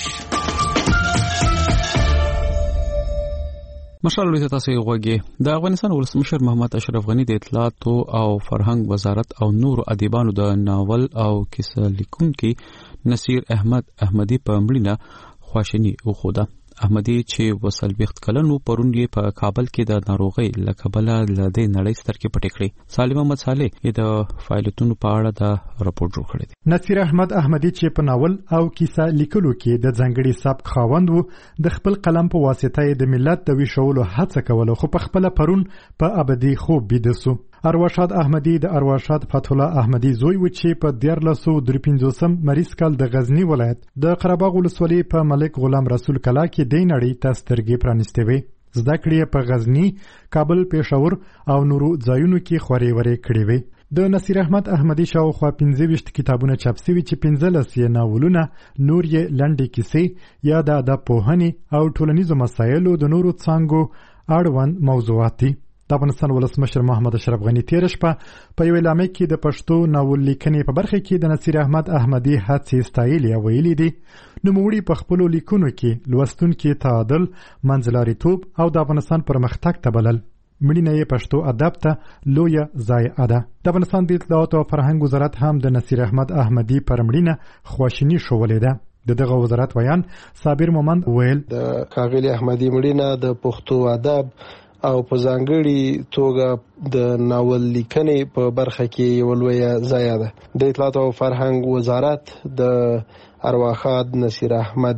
مشال ریډیو تاسو غوږی د افغانستان ولسمشر محمد اشرف غنی د اطلاعات او فرهنګ وزارت او نور ادیبانو د ناول او کیسه لیکونکي نصیر احمد احمدی په مړینه خواشینی وښوده. احمدی چې وصل وخت کلنو پرون یې په کابل کې د ناروغي لکبله لدې نړۍ سترګې پټې کړې. سالم احمد صالح یې د فایلونو په اړه د راپور جوړ کړی دی. نصیر احمد احمدی چې په ناول او کیسه لیکلو کې د ځنګړي سبق خاوند وو د خپل قلم په واسطه د ملت د ویشولو هڅه کوله خو په خپل پرون په ابدي خوب بيد سو. ارواښاد احمدی د ارواښاد فتح الله احمدی زوی و چې په دیارلسو درې پنځوسم مریض کال د غزنی ولایت د قرهباغ ولسوالۍ په ملک غلام رسول کلا کې د نړۍ ته سترګې پرانستې وې. زده کړې په غزنی، کابل، پېښور او نورو ځایونو کې خوري وري کړې وې. د نصیر احمد احمدی شاوخوا پنځه ویشت کتابونه چاپ شوي چې پنځلس یې ناولونه، نور یې لنډې کیسې یا د ادب پوهنې او ټولنیزو مسایلو د نورو څانګو اړوند موضوعات دي. د افغانستان ولسمشر محمد اشرف غنی تیر شپه په یو اعلامیه کې د پښتو ناول لیکنې په برخه کې د نصیر احمد احمدی هڅې ستایلې او ویلي دي نوموړي په خپلو لیکنو کې لوستونکي تعادل، منځلاریتوب او د افغانستان پرمختګ ته بلل. مړینه یې پښتو ادب ته لویه ضایعه ده. د افغانستان د اطلاعات او فرهنګ وزارت هم د نصیر احمد احمدی پر مړینه خواشیني ښولې ده. د دغه وزارت ویان صابر مومند ویل د ښاغلي احمدی مړینه د پښتو ادب او په ځانګړي توګه د ناول لیکنې په برخه کې یو لویه ضایعه ده. د اطلاعات او فرهنګ وزارت د ارواښاد نصیر احمد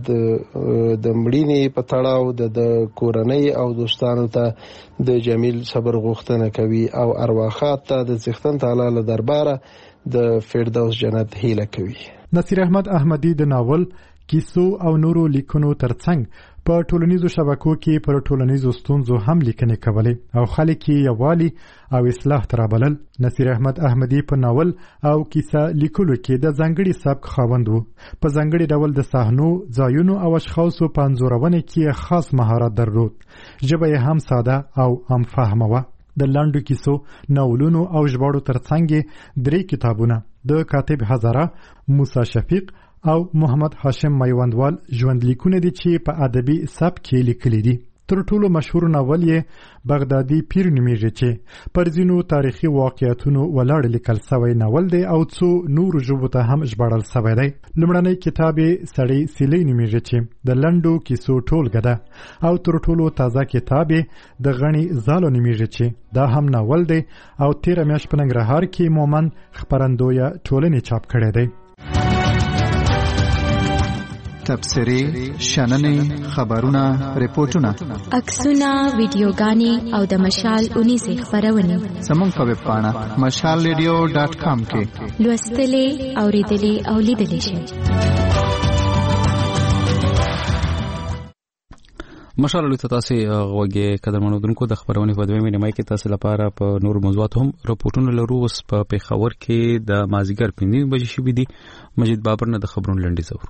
د مړینې په تړاو د کورنۍ او دوستانو ته د جمیل صبر غوښتنه کوي او ارواښاد ته د څښتن تعالی له درباره د فردوس جنت هیله کوي. نصیر احمد احمدی د ناول، کیسو او نورو لیکنو ترڅنګ په ټولنیزو شبکو کې پر ټولنیزو ستونزو هم لیکنې کولې او خلک یې یووالي او اصلاح ته رابلل. نصیر احمد احمدی په ناول او کیسه لیکلو کې د ځانګړي سبک خاوند و. په ځانګړي ډول د صحنو، ځایونو او اشخاصو په انځورونه کې خاص مهارت درلود. ژبه یې هم ساده او هم فهمه وه. د لنډو کیسو، ناولونو او ژباړو ترڅنګ درې کتابونه د کاتب هزاره، موسی شفیق او محمد هاشم میوندوال ژوند لیکونه دي چې په ادبي سبک کې لیکلي دي. تر ټولو مشهور ناول یې بغدادي پیر نومیږي چې پر ځینو تاریخي واقعیتونو ولاړ لیکل سوی ناول دی او څو نورو ژبو ته هم ژباړل سوی دی. لومړنی کتاب یې سړی سیلی نومیږي چې د لنډو کیسو ټولګه ده او تر ټولو تازه کتاب یې د غڼې زالو نومیږي چې دا هم ناول دی او تیره میاشت په ننګرهار کې مومن خپرندویه ټولنې چاپ کړی دی. تبصرې شننې خبرونه ریپورتونه عکسونه ویډیوګانې او د مشال اونیزې خبرونه زموږ په ویب پاڼه مشال ریډیو ډاټ کام کې لوستلې اوریدلې او لیدلې شئ. مشال له تاسو غوږی قدرمنو دونکو د خبرونه په دویمه نیمه کې تاسو لپاره په نور موضوعات هم راپورټونه لرو. اوس په پیښور کې د مازیګر پنځه بجې شوې دي. مجید بابر نه د خبرونو لنډیز اورو.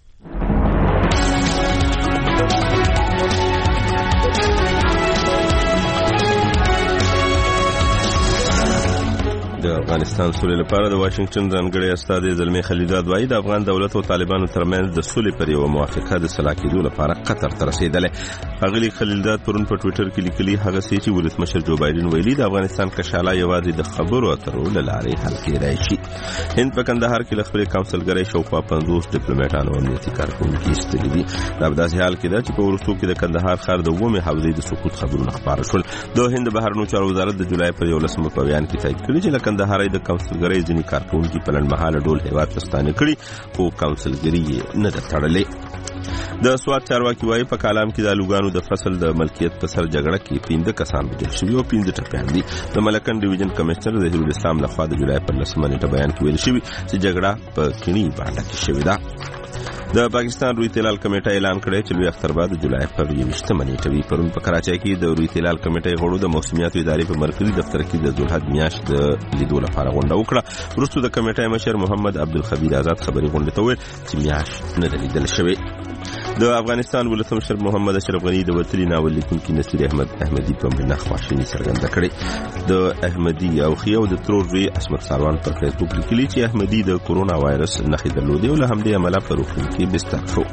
د افغانستان سولې لپاره د واشنگټن ځانګړي استاد زلمی خلیلزاد وایي د افغان دولت او طالبانو ترمنځ د سولې پر یو موافقه د سلا کېدو لپاره قطر ته رسیدلې. ښاغلي خلیلزاد پرون په ټوئیټر کې لیکلي هغه څه چې ولسمشر جو بایدن ویلي د افغانستان کشاله یوازې د خبرو اترو له لارې حل کېدای شي. هند په کندهار کې له خپلې کونسلګرۍ شاوخوا پنځوس ډیپلوماټان او امنیتي کارکوونکي ایستلي دي. دا په داسې حال کې ده چې په وروستو کې د کندهار ښار د اوومې حوزې د سقوط خبرونه خپاره شول. د هند بهرنیو چارو وزارت د جولای پر یولسمه په بیان کې تایید کړي چې له کندهار د کونسلګرۍ ځینې کارکوونکي په لنډمهاله ډول هیواد ته ستانه کړي خو کونسلګري یې نه ده تړلې. د سواد چارواکي وایي په کالام کې د الوګانو د فصل د ملکیت په سر جګړه کې پنځه کسان وژل شوي او پنځه ټپیان دي. د ملکن ډیویژن کمشنر ظهیر الاسلام لخوا د جولای پر لسمه نیټه بیان کې ویل شوي چې جګړه په کینی باندې کې شوې ده. د پاکستان روی تلال کمیټه اعلان کړی چې لوی اخترباد د جولای پر یوویشتمه نیټه وي. پرون په کراچۍ کې د روی تلال کمیټې غړو د موسمیاتو ادارې په مرکزي دفتر کې د ذوالحج میاشت د لیدو لپاره غونډه وکړه. وروسته د کمیټې مشر محمد عبدالخبیر آزاد خبري غونډه ته وویل چې میاشت نه ده لیدل شوې. د افغانستان ولسمشر محمد اشرف غنی د وتلي ناول لیکونکي نصیر احمد احمدي په مړینه خواشیني څرګنده کړې. د احمدي او خیو د ترور زوی عصمت ساروان پر فیسبوک لیکلي چې احمدي د کورونا وایرس نښې درلودې او له همدې امله په روغتون کې بستر شو.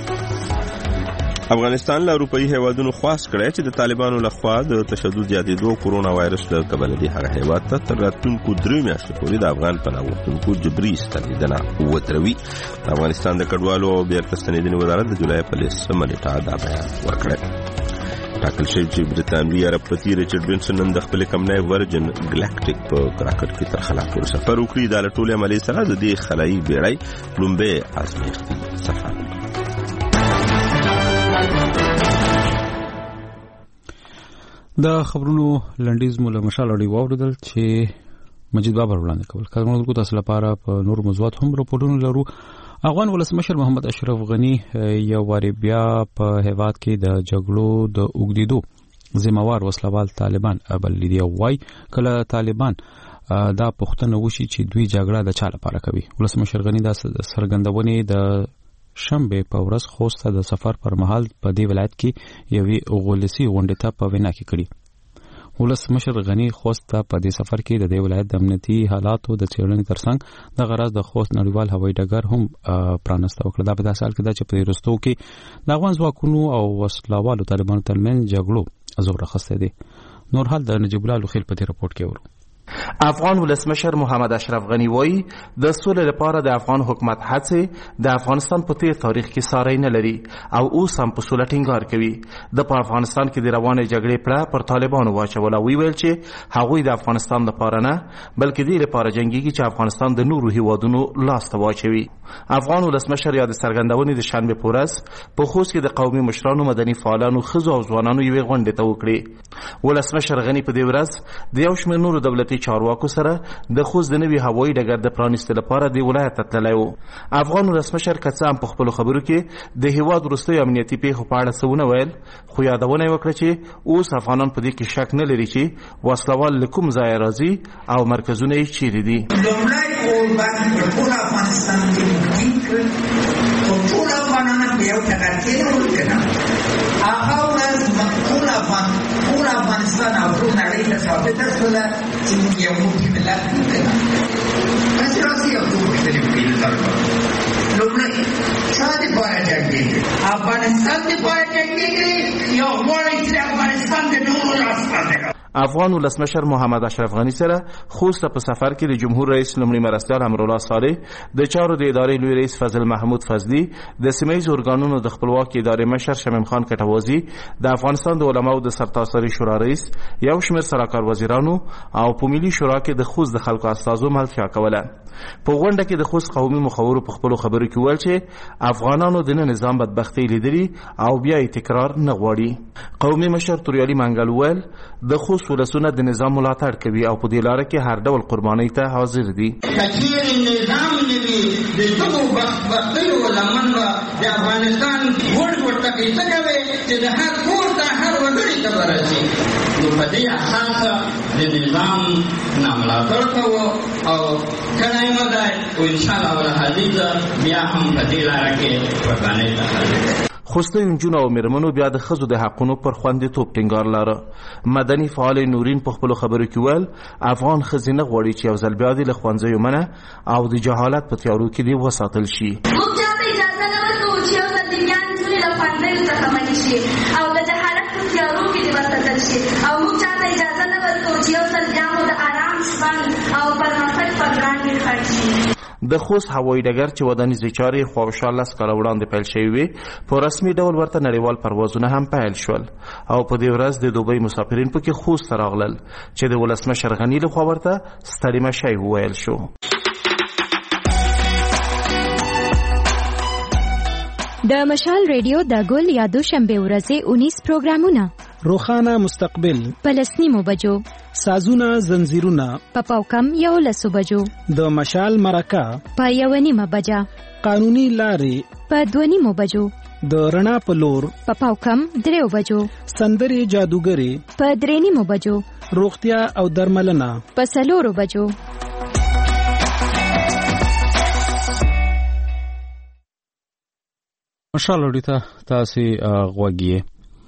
افغانستان له اروپایي هیوادونو خواست کړی چې د طالبانو لخوا د تشدد زیاتېدو کورونا وایرس له کبله د هغه هیواد ته تر راتلونکو درې میاشتو پورې د افغان پناه غوښتونکو جبري ستنېدنه ودروي. افغانستان د کډوالو او بیرته ستنېدنې وزارت د جولای په لسمه نیټه دا بیان ورکړی. ټاکل شوی چې برتانوي اربپتی ریچارډ برینسن نن د خپلې کمپنۍ ورجن ګلیکټیک په کراکټ کې تر خلا پورې سفر وکړي. دا له ټولې عملیې سره د دې خلایي بیړۍ لومبۍ ازمېښتي سفر. د خبرونو لنډیز مو له مشال اړې واوریدل چې مجید بابر وړاندې کول. کارمونکو تاسو لپاره په نور موضوعات هم راپورټونه لرو. افغان ولسمشر محمد اشرف غنی یو واری بیا په هیواد کې د جګړو د اوږدېدو ذمہوار وسلوال طالبان بللي دي او وايي کله طالبان دا پوښتنه وشي چې دوی جګړه د چا لپاره کوي. ولسمشر غنی دا څرګندونې د شنبه په ورځ خوست د سفر پر مهال په دې ولایت کې یوې غولسي غونډې ته په وینا کې کړي. ولسمشر غنی خوست ته په دې سفر کې د دې ولایت د امنیتي حالاتو د څېړنې ترڅنګ د غرض د خوست نړیوال هوایي ډګر هم پرانسته وکړه. دا په داسې حال کې ده چې په وروستو کې د افغان ځواکونو او وسلوالو طالبانو ترمنځ جګړو زور اخیستی دی. نور حال د نجیب الله لوخیل په دې راپورټ کې ورو. افغان ولسمشر محمد اشرف غنی وایي د سولې لپاره د افغان حکومت هڅې د افغانستان په تیر تاریخ کې ساری نه لري او اوس هم په سوله ټینګار کوي. د په افغانستان کې د روانې جګړې پړه پر طالبانو واچوله. وی ویل چې هغوی د افغانستان لپاره نه بلکې دې لپاره جنګیږي چې افغانستان د نورو هیوادونو لاس ته واچوي. افغان ولسمشر یا د څرګندونې د شنبه په ورځ په خوست کې د قومي مشرانو، مدني فعالانو، ښځو او ځوانانو یوې غونډې ته وکړې. ولسمشر غنی په دې ورځ د یو شمېر نورو دولتي چارواکو سره د خوست د نوي هوایي ډګر د پرانیستلو لپاره د ولایت ته تللی و. افغان ولسمشر که څه هم په خپلو خبرو کې د هیواد وروستیو امنیتي پیښو په اړه څه ونه ویل، خو یادونه یې وکړه چې اوس افغانان په دې کې شک نه لري چې وسلوال له کوم ځایه راځي او مرکزونه یې چیرې دي. لومړی اور باندې په ټول افغانستان کې مقیم کړل خو ټول افغانان په یو ټغر کې نه ورکنه. هغه ورځ ټول افغان ټول افغانستان او ټول نړۍ ته ثابته شوله چې موږ یو موټی ملت یو که نه. داسې راځي یو څو پوښتنې وکړي له ځان لومړی چا دپاره جنګېږي؟ افغانستان دپاره جنګېږي یا غواړئ چې افغانستان د نورو لاس باندې افغان ولسمشر محمد اشرف غنی سره خوست په سفر کې د جمهور رئیس لومړي مرستیال امرالله صالح، د چارو د ادارې لوی رئیس فضل محمود فضلي، د سیمه‌ایز ارګانونو د خپلواکي ادارې مشر شمیم خان کټوازي، د افغانستان د علماو د سرتاسري شورا رئیس، یو شمېر سرکار وزیرانو او په ملي شورا کې د خوست د خلکو استازو ملتیا کوله. په غونډه کې د خوست قومي مخورو په خپلو خبرو کې ویل چې افغانانو د نظام بدبختي لیدلي او بیا یې تکرار نه غواړي. قومي مشر توریالي منګل ویل د خوست ولسونه د نظام ملاتړ کوي او په دې لاره کې هر ډول قربانۍ ته حاضر دي. کچیر نظام نوي د دغو بدبختیو لمن به د افغانستان ګوټ ګوټ ټکي څه کوي چې د هر کور ته هر وګړي ته ورسي. نو په دې اساس د نظام نه ملاتړ کوو او کله یې مدای او انشاءالله العزیز بیا هم په دې لاره کې قربانۍ ته حاضر. خوسته نجونو او میرمنو بیا د ښځو د حقونو پر خوندیتوب ټینګار لاره. مدني فعال نورین په خپلو خبرو کې ویل افغان ښځې نه غواړي چې یو ځل بیا دې له ښوونځیو منع او د جهالت په تیارو کې دې وساتل شي. موږ چاته اجازه نه ورکوو چې یو ځل دې بیا نجونې له ښوونځیو څخه منع شي او د جهالت په تیارو کې دې وساتل شي او موږ چاته اجازه نه ورکوو چې یو ځل بیا مو د آرام ژوند او پرمختګ په ګران کې خرج شي. د خوست هوایي ډګر چې ودانیزې چارې خواوشا لس کاله وړاندې پیل شوې وې په رسمي ډول ورته نړیوال پروازونه هم پیل شول او په دې ورځ د دوبۍ مسافرین پکې خوست ته راغلل چې د ولسمشر غني لخوا ورته ستړي مشی وویل شو. د مشال ریډیو د ګل یا دوشنبه ورځې اونیس پروګرامونه روخانه مستقبل پلسنیمو بجو سازونه زنجیرونه په پاوکم یو لسو بجو د مشال مرکه په یو نیمه بجا قانوني لارې په دوه نیمو بجو د رڼا په لور په پاوکم دریو بجو سندري جادوګری په درې نیمو بجو روغتیا او درملنه په څلورو بجو. مشال اړیته تاسو غوږی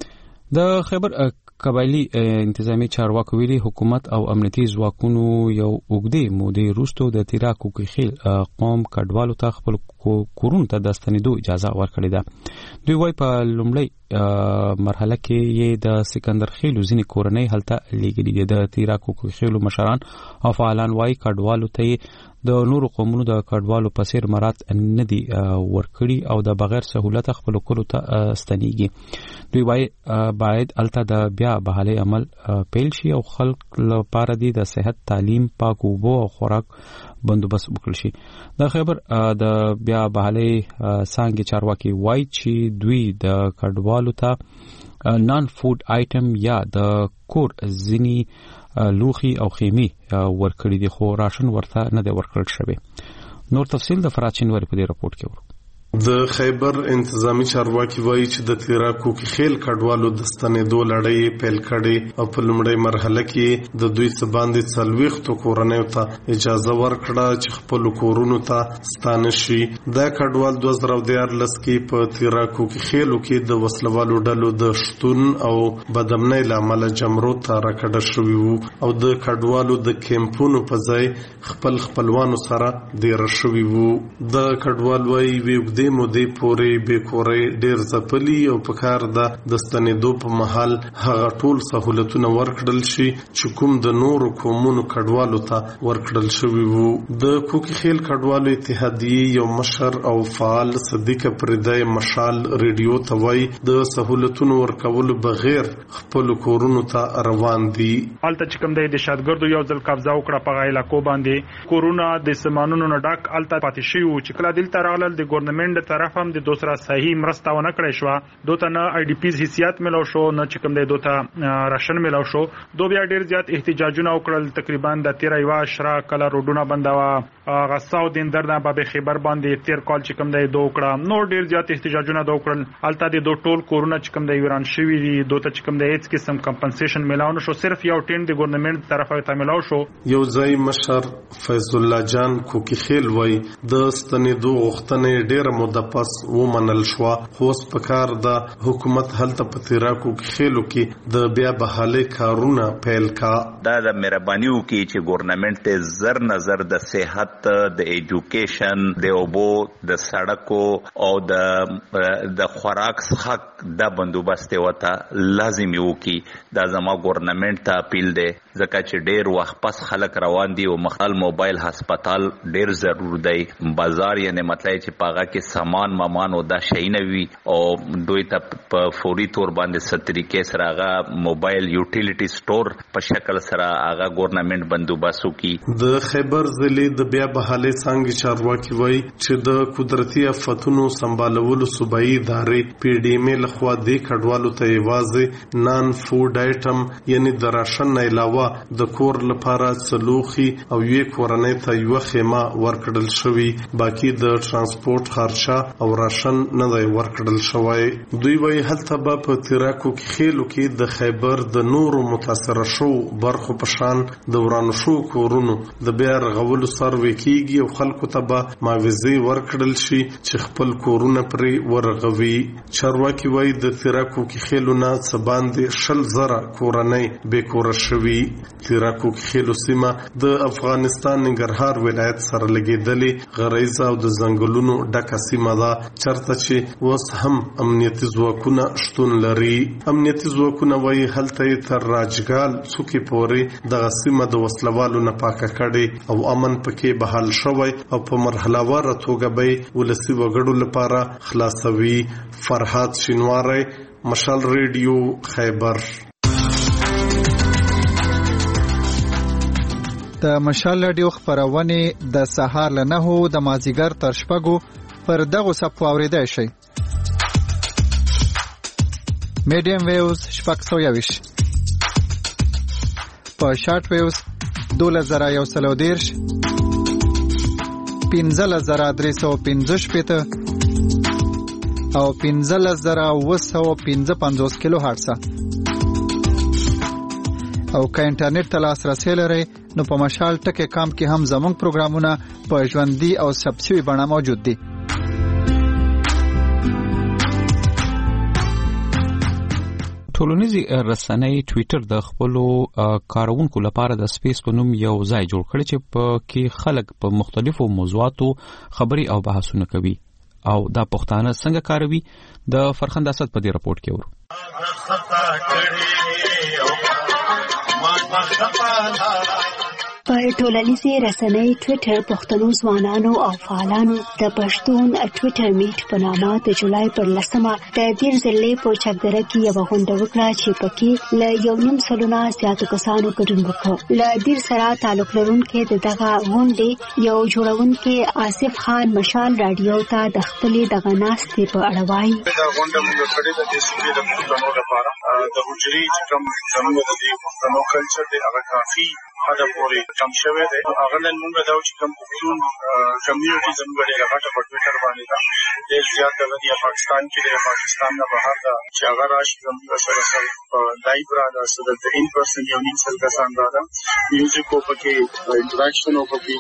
د خیبر قبایلی انتظامی چارواکو ویلي حکومت او امنیتي ځواکونو یو اوږدې مودې وروسته د تیراکو خیل قوم کډوالو ته خپل کورونو ته د ستنېدو اجازه ورکړې ده. دوی وايي په لومړۍ مرحله کې یې د سکندر خیلو ځینې کورنۍ هلته لیږلي دي. د تیراکو خیلو مشران او فعالان وايي کډوالو ته د نورو قومونو د کډوالو په څیر مراد نه دي ورکړي او د بغیر سهولت خپل کولو ته ستنېږي. دوی وايي باید الته د بیا بحالي عمل پیل شي او خلک لپاره دي د صحت تعلیم پاک اوبو او خوراک بندوبست وکړل شي. د خیبر د بیا بحالي څانګې چارواکي وايي چې دوی د کډوالو ته نان فود آیټم یا د کور ځینی لوخي او خیمي ورکړي دي خو راشن ورته نه دی ورکړل شوی. نور تفصیل د فراتشین وری په دې رپورت کې ورو. د خیبر انتظامی چارواکي وایي چې د تیراکو کې خیل کډوالو د ستنېدو لړۍ پیل کړې او په لومړۍ مرحله کې د دوی څخه باندې څلوېښتو کورنیو ته اجازه ورکړه چې خپل کورونو ته ستانه شي. دا کډوال دوه زره دیارلس کې په تیراکو کې خیلو کې د وسلوالو ډلو د شتون او بدامنۍ له امله جمرو ته راکډه شوي وو او د کډوالو د کیمپونو په ځای خپل خپلوانو سره دېره شوي وو. د کډوال وایي وی مودې پورې بیکورې ډېر ځپلي او په کار ده د ستنېدو په مهال هغه ټول سهولتونه ورکړل شي چې کوم د نورو قومونو کډوالو ته ورکړل شوي وو. د کوکي خیل کډوالو اتحادیې یو مشر او فعال صدیق پردای مشال ریډیو ته وایي د سهولتونو ورکولو بغیر خپل کورونو ته روان دي. الته چې کوم د دهشتګردو یو ځل قبضه وکړه په علاقو باندې کورونه د سامانونو نه ډک الته پاتې شي او چې کله دلته راغلل د ګورنمنت د طرف هم د دوسرا صحیح مرسته ونه کړې شو. دوته نه آی ډی پیز حیثیت ملو شو نه چې کوم دی دوته راشن ملو شو. دو بیا ډیر زیات احتجاجونه وکړل. تقریبا د تیر یو اشرا کله روډونه بندوا غصاو دین درنه به خبر باندې تیر کال چې کوم دی دوه کړه نو ډیر زیات احتجاجونه دوه کړل. الته د دوه ټول کورونه چې کوم دی ویران شوی دي دوته چې کوم دی هیڅ قسم کمپنسیشن ملاونه شو. صرف یو ټین د ګورنمنت طرفه ته ملاو شو. یو ځای مشر فیض الله جان کوکی خیل وای د ستنېدو غوښتنې ډیره موده پس ومنل شو خو اوس په کار د حکومت هلته په تیراکو کې خېلو کې د بیا بحالي کارونه پیل کا. دا د مهربانیو کې چې ګورنمنت ته زر نظر د صحت د ایجوکیشن د اوبو د سړکو او د د خوراک حق د بندوبست وته لازم یو کې دا زما ګورنمنت ته اپیل دی ځکه چې ډیر وخت پس خلک روان دي او مخال موبایل هسپتال ډیر ضرور دی. بازار یعنی مطلب چې پاغه کې سامان مامان او دا شي نه وي او دوی ته په فوري تور باندې ستریکې سره هغه موبایل یوټیلیټي سٹور په شکل سره هغه ګورنمنت بندوبست کوي. د خیبر ضلع د بیا بحالي څنګه چارواکي وایي چې د قدرتي آفتونو سمبالولو صوبایي ادارې پی ډی ایم لخوا د کډوالو ته یوازې نان فود آیټم یعنی د راشن نه علاوه د کور لپاره څلوخي او یو کورنۍ ته یو خیمه ورکړل شوی، باقی د ترانسپورت خرچه او راشن نه دی ورکړل شوی. دوی وایي هلته به په تیراکو کې خېلو کې د خیبر د نورو متاثر شو برخو په شان د ورانو شو کورونو د بیا رغولو سروې کیږي او خلکو ته به معاوضې ورکړل شي چې خپل کورونه پرې ورغوي. چارواکي وایي د تیراکو کې خېلو نه څه باندې شل زره کورنۍ بې کوره شوي. تیراکو کې خېلو سیمه د افغانستان ننګرهار ولایت سره لګېدلې غریزه او د ځنګلونو ډکه سیمه ده چرته چې اوس هم امنیتي ځواکونه شتون لري. امنیتي ځواکونه وایي هلته یې تر راجګال څوکې پورې دغه سیمه د وسلوالو نه پاکه کړې او امن پکې بحال شوی او په مرحله واره توګه به ولسي وګړو لپاره خلاصوي. فرحات شینواری، مشال ریډیو، خیبر. د مشال ریډیو خبرونه د سهار له نهو د مازیګر تر شپږو پر دغه صفحه اوریدای شئ. میډیم ویوز شپږ سوه یویش، په شارټ ویوز دولس زره یو سل او دیرش، پنځلس زره درې سوه پنځه شپېته او پنځلس زره اوه سوه پنځه پنځوس کیلو هرټز. او که انټرنیټ ته لاسرسی لرئ نو په مشال ټکی کام کې هم زموږ پروګرامونه په ژوندي او ثبت شوي بڼه موجود دي. ټولنیزې رسنۍ ټویټر د خپلو کارونکو لپاره د سپیس په نوم یو ځای جوړ کړی چې په کې خلک په مختلفو موضوعاتو خبري او بحثونه کوي او دا پښتانه څنګه کاروي د فرخنده اسد په دې راپورټ کې ورو. په ټولنیزې رسنۍ ټویټر پښتنو ځوانانو او فعالانو د پښتون ټویټر میټ په نامه د جولای پر لسمه د دیر ضلع په چکدره کې یوه غونډه وکړه چې پکې له یو نیم سلونه زیاتو کسانو ګډون وکړ. له دیر سره تعلق لرونکي د دغه غونډې یو جوړونکي آصف خان مشال رادیو ته د خپلې دغه ناستې په اړه وایي. دا غونډه موږ کړې ده د سیمې د پښتنو لپاره د حجرې چې کوم زموږ د پښتنو کلچر دی هغه کافي حدا پورې کم شوی دی. هغه نن موږ دا چې کوم پښتون کمیونټي زموږ ډېره غټه په ټویټر باندې ده، ډېر زیات دغه د پاکستان کې د پاکستان نه بهر ده چې هغه راشي زموږ سره سره په لایو را ده سره د ان پرسن یو نیم سل کسان را ده میوزیک او پکې انټراکشن او پکې.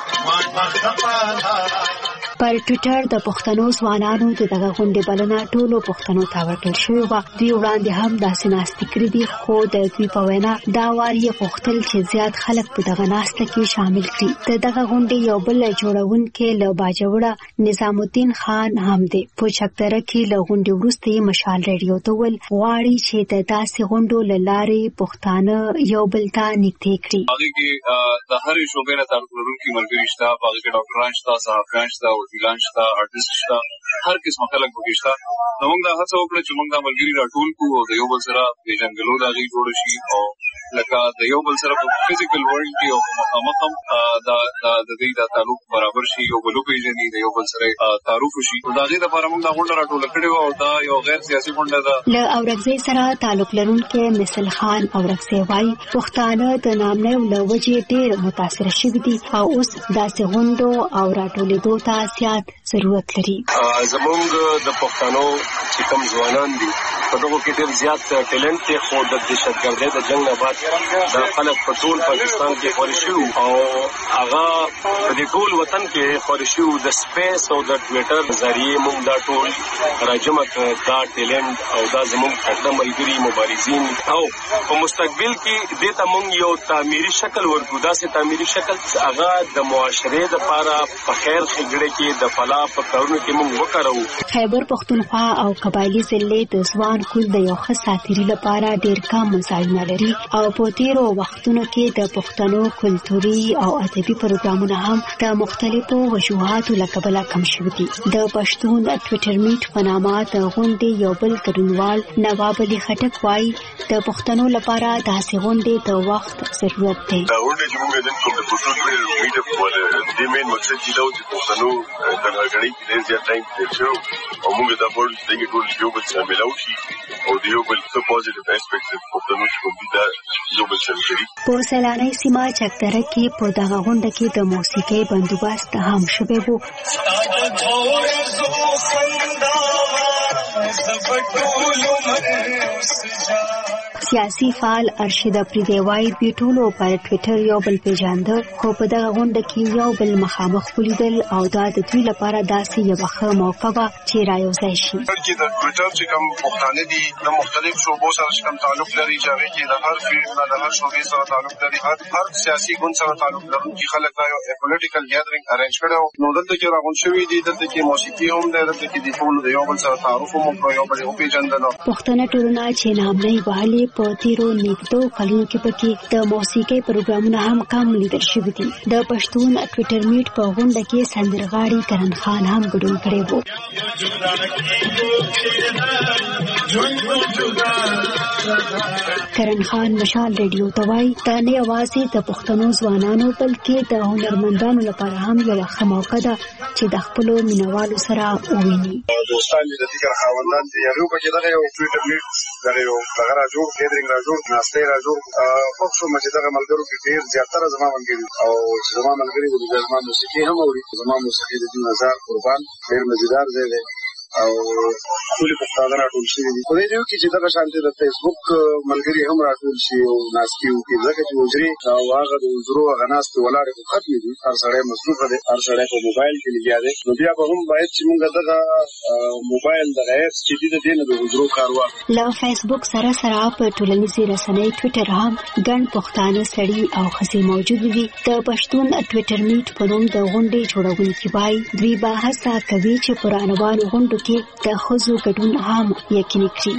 پر ټویټر د پښتنو ځوانانو د دغه غونډې بلنه ټولو پښتنو ته ورکړل شوې وه. دوی وړاندې هم داسې ناستې کړې دي، خو د دوی په وینا دا وار یې غوښتل چې زیات خلک په دغه ناسته کې شامل کړي. د دغه غونډې یو بل جوړونکی له باجوړه نظام الدین خان هم دی. په چکدره کې له غونډې وروسته یې مشال ریډیو ته وویل غواړي چې د داسې غونډو له لارې پښتانه یو بل ته نږدې کړي. هغې کې د هرې شعبې نه تعلق لرونکي ملګري شته، په هغې کې ډاکټران شته، صحافیان شته، وکیلان شته، آرټسټ شته، هر قسمه خلک پکې شته. نو موږ دا هڅه وکړه چې موږ دا ملګري راټول کړو او د یو بل سره پېژندګلو د هغې جوړه شي او لکه د یو بل سره په فزیکل ورلډ کې او مخامخ هم د دوی دا تعلق برابر شي، یو بل وپېژني، د یو بل سره تعارف وشي. نو د هغې دپاره موږ دا غونډه راټوله کړې وه او دا یو غیر سیاسي غونډه ده. له اورکزۍ سره تعلق لرونکی مثل خان اورکزۍ وایي پښتانه د نامنیو له وجې ډېر متاثره شوي دي او اوس داسې غونډو او راټولېدو ته زیات ضرورت لري. زمونږ د پښتنو چې کوم ځوانان دي په دغو کې ډېر زیات ټیلنټ دی، خو د دهشتګردۍ د جنګ نه بعد دا خلک په ټول پاکستان کې خوري شوي او هغه په دې ټول وطن کې خوري شوي. د سپیس او د ټویټر ذریعې موږ دا ټول راجمع کړ، دا ټیلنټ او دا زموږ تکړه ملګري مبارزین او په مستقبل کې دې ته موږ یو تعمیري شکل ورکړو، داسې تعمیري شکل هغه د معاشرې دپاره په خیر ښېګړې کې د فلاح په کارونو کې موږ وکاروو. خیبر پښتونخوا او قبایلي ضلع د ځوان کل د یو ښه ساتیري لپاره ډېر کم ځایونه لري او په تیرو وختونو کې د پښتنو کلتوري او ادبي پروګرامونه هم د مختلفو وجوهاتو له کبله کم شوي دي. د پښتون ټویټر میټ په نامه د غونډې یو بل ګډونوال نواب علي خټک وایي د پښتنو لپاره داسې غونډې د وخت ضرورت دی. دا غونډه چې موږ نن کوم د پښتون میټ په دې مین مقصد چې دا چې پښتنو د غړي کې ډېر زیات ټایم تیر شو او موږ دا بول چې ټول یو بل سره ملاو شي او د یو بل څه پوزټیو اسپیکټس پښتنو چې کوم دا یو بل سره شریک. په سیلاني سیمه چکدره کې په دغه غونډه کې د موسیقۍ بندوبست هم شوی و. سیاسي فعال ارشد افریدی وایي دوی ټولو پر ټویټر یو بل پیژانده خو په دغه غونډه کې یو بل مخامخ ولیدل او دا د دوی لپاره داسې یوه ښه موقع وه چې رایوځای شي. چې د ټویټر چې کوم پښتانه دي د مختلف شعبو سره چې کوم تعلق لري چې هغې کې د هر فیلډ نه د هر شعبې سره تعلق لري هر هر سیاسي ګوند سره تعلق لرونکي خلک دا یو پولیټیکل ګیدرینګ ارینج کړی نو دلته کې راغونډ شوي دي. دلته کې موسیقي هم دی، دلته کې د ټولو د یو بل سره تعارف هم وکړو، یو بل یې وپېژندل. پښتانه ټولنه چې نامنۍ وهلې په تیرو نږدو کلونو کې پکې د موسیقۍ پروګرامونه هم کم لیدل شوي دي. د پښتون ټویټر میټ په غونډه کې سندرغاړي کرن خان هم ګډون کړی و. کرن خان مشال ریډیو ته وایي دا نه یوازې د پښتنو ځوانانو بلکې د هنرمندانو لپاره هم یوه ښه موقع ده چې د خپلو مینوالو سره وویني. دوستان دې د فکر خاوندان دي هغوی پکې دغه یو ټویټر میټ دغه یو دغه راجوړ ګیدرینګ راجوړ ناستې راجوړ خوښ شوم چې دغه ملګرو کې ډېر زیاتره زما ملګري او زما ملګري ولې زما موسیقي هم اوري. زما موسیقي د دې نظر قربان ډېر مزیدار ځای دی او ټول پښتانه راټول شوي دي. خدای دې وکړي چې دغه شانتې د فیسبوک ملګري هم راټول شي او ناستې وکړي ځکه چې حجرې او هغه د حجرو هغه ناستې ولاړې خو ختمې دي. هر سړی مصروفه دی، هر سړی په موبایل کې لګیا دی. نو بیا به هم باید چې موږ دغه موبایل دغه ایپس چې دي د دې نه د حجرو کار واخلو. له فیسبوک سره سره په ټولنیزې رسنۍ ټویټر هم ګڼ پښتانه سړي او ښځې موجود دي. د پښتون ټویټر میټ په نوم د غونډې جوړونکي وایي دوی به هڅه کوي چې په روانو غونډو کې د ښځو ګډون هم یقیني کړي.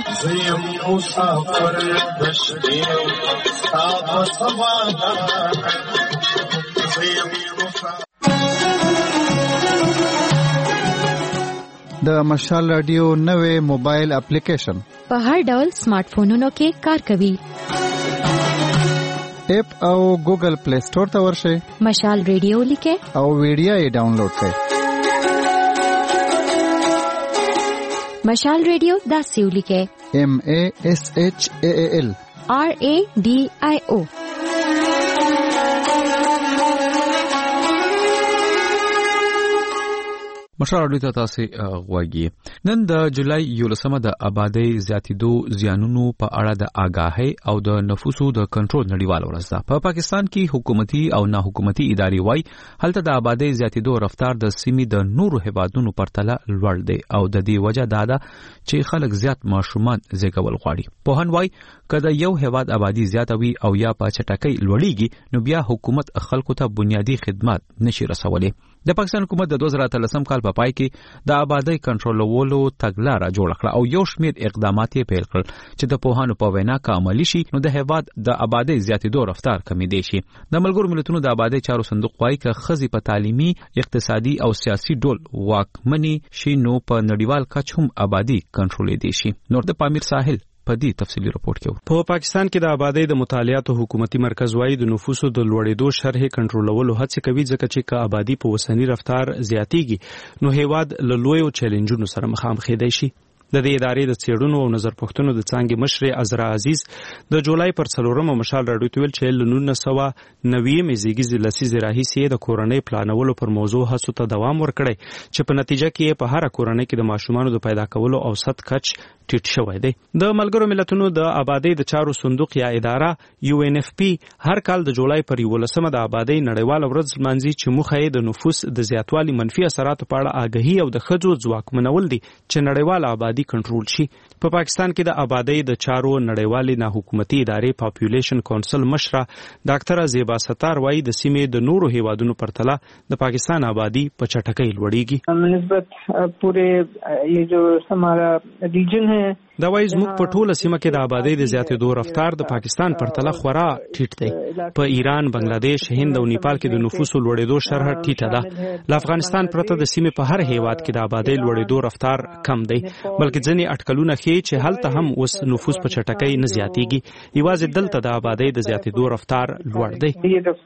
د مشال رادیو نوې موبایل اپلیکیشن په هر ډول سمارټ فونونو کې کار کوي. اپ او ګوګل پلی سٹور ته ورشئ، مشال ریډیو لیکه او ویډیو یې ډاونلوډ کړئ. مشال ریډیو دا سیو لیکه M A S H A A L R A D I O. مشال اړوي ته تاسو غواګي. نن د جولای یولسمه د آبادی زیاتیدو زیانونو په اړه د آگاهی او د نفوسو د کنټرول نړیوال ورځ ده. په پاکستان کې حکومتي او نه حکومتي ادارې وای هلته د آبادی زیاتیدو رفتار د سیمې د نورو هیوادونو پرتله لوړ دی او د دې وجه دا ده چې خلک زیات ماشومان زیږول غواړي. په هن وای کله یو هیواد آبادی زیاتوي او یا په چټکۍ لوړیږي نو بیا حکومت خلکو ته بنیادی خدمات نشي رسولي. د پاکستان حکومت د دوه زره اتلسم کال په پای کې د آبادی کنټرولولو تګلاره جوړ کړه او یو شمېر اقدامات یې پیل کړل چې د پوهانو په وینا که عملي شي نو د هیواد د آبادی زیاتیدو رفتار کمیدای شي. د ملګرو ملتونو د آبادی چارو صندوق وايي که ښځې په تعلیمي، اقتصادي او سیاسي ډول واکمنې شي نو په نړیوال کچ هم آبادی کنټرولېدای شي. نور د پامیر ساحل په دې تفصیلی رپورت کې په پاکستان کې د آبادی د مطالعاتو حکومتي مرکز وايي د نفوسو د لوړېدو شرح کنټرولولو هڅه کوي ځکه چې که آبادی په وسنی رفتار زیاتیږي نو هیواد له لویو چیلنجونو سره مخامخ کېدای شي. د دې ادارې د څېړنو او نظر پوښتنو د څانګې مشر عزرا عزیز د جولای پر څلورمه مشال راډیو ته ویل چې له نولس سوه نوي زیږیزې لسیزې راهیسې د کورنۍ پلانولو پر موضوع هڅو ته دوام ورکړی چې په نتیجه کې په هره کورنۍ کې د ماشومانو د پیدا کولو اوسط کچ ټیټ شوی دی. د ملګرو ملتونو د آبادی د چارو صندوق یا اداره یو ان اف پی هر کال د جولای پر یولسمه د آبادی نړیواله ورځ لمانځي چې موخه یې د نفوس د زیاتوالي منفي اثراتو په اړه آګاهي او د ښځو ځواکمنول دي چې نړیواله آبادی کنټرول شي. په پاکستان کې د آبادی د چارو نړیوالې نه حکومتي ادارې پاپولیشن کونسل مشره ډاکټر زیبا ستار وايي د سیمې د نورو هیوادونو پرتله د پاکستان آبادی په چټکۍ لوړیږي. نسبت پورے یہ جو ہمارا ریجن ہے دا وایي زموږ په ټوله سیمه کې د آبادی د زیاتېدو رفتار د پاکستان پرتله خورا ټیټ دی. په ایران، بنگلاديش، هند او نیپال کې د نفوسو لوړېدو شرح ټیټه ده. له افغانستان پرته د سیمې په هر هیواد کې د آبادی لوړېدو رفتار کم دی، بلکې ځینې اټکلونه ښیي چې هلته هم اوس نفوس په چټکۍ نه زیاتېږي. یوازې دلته د آبادی د زیاتېدو رفتار لوړ دی.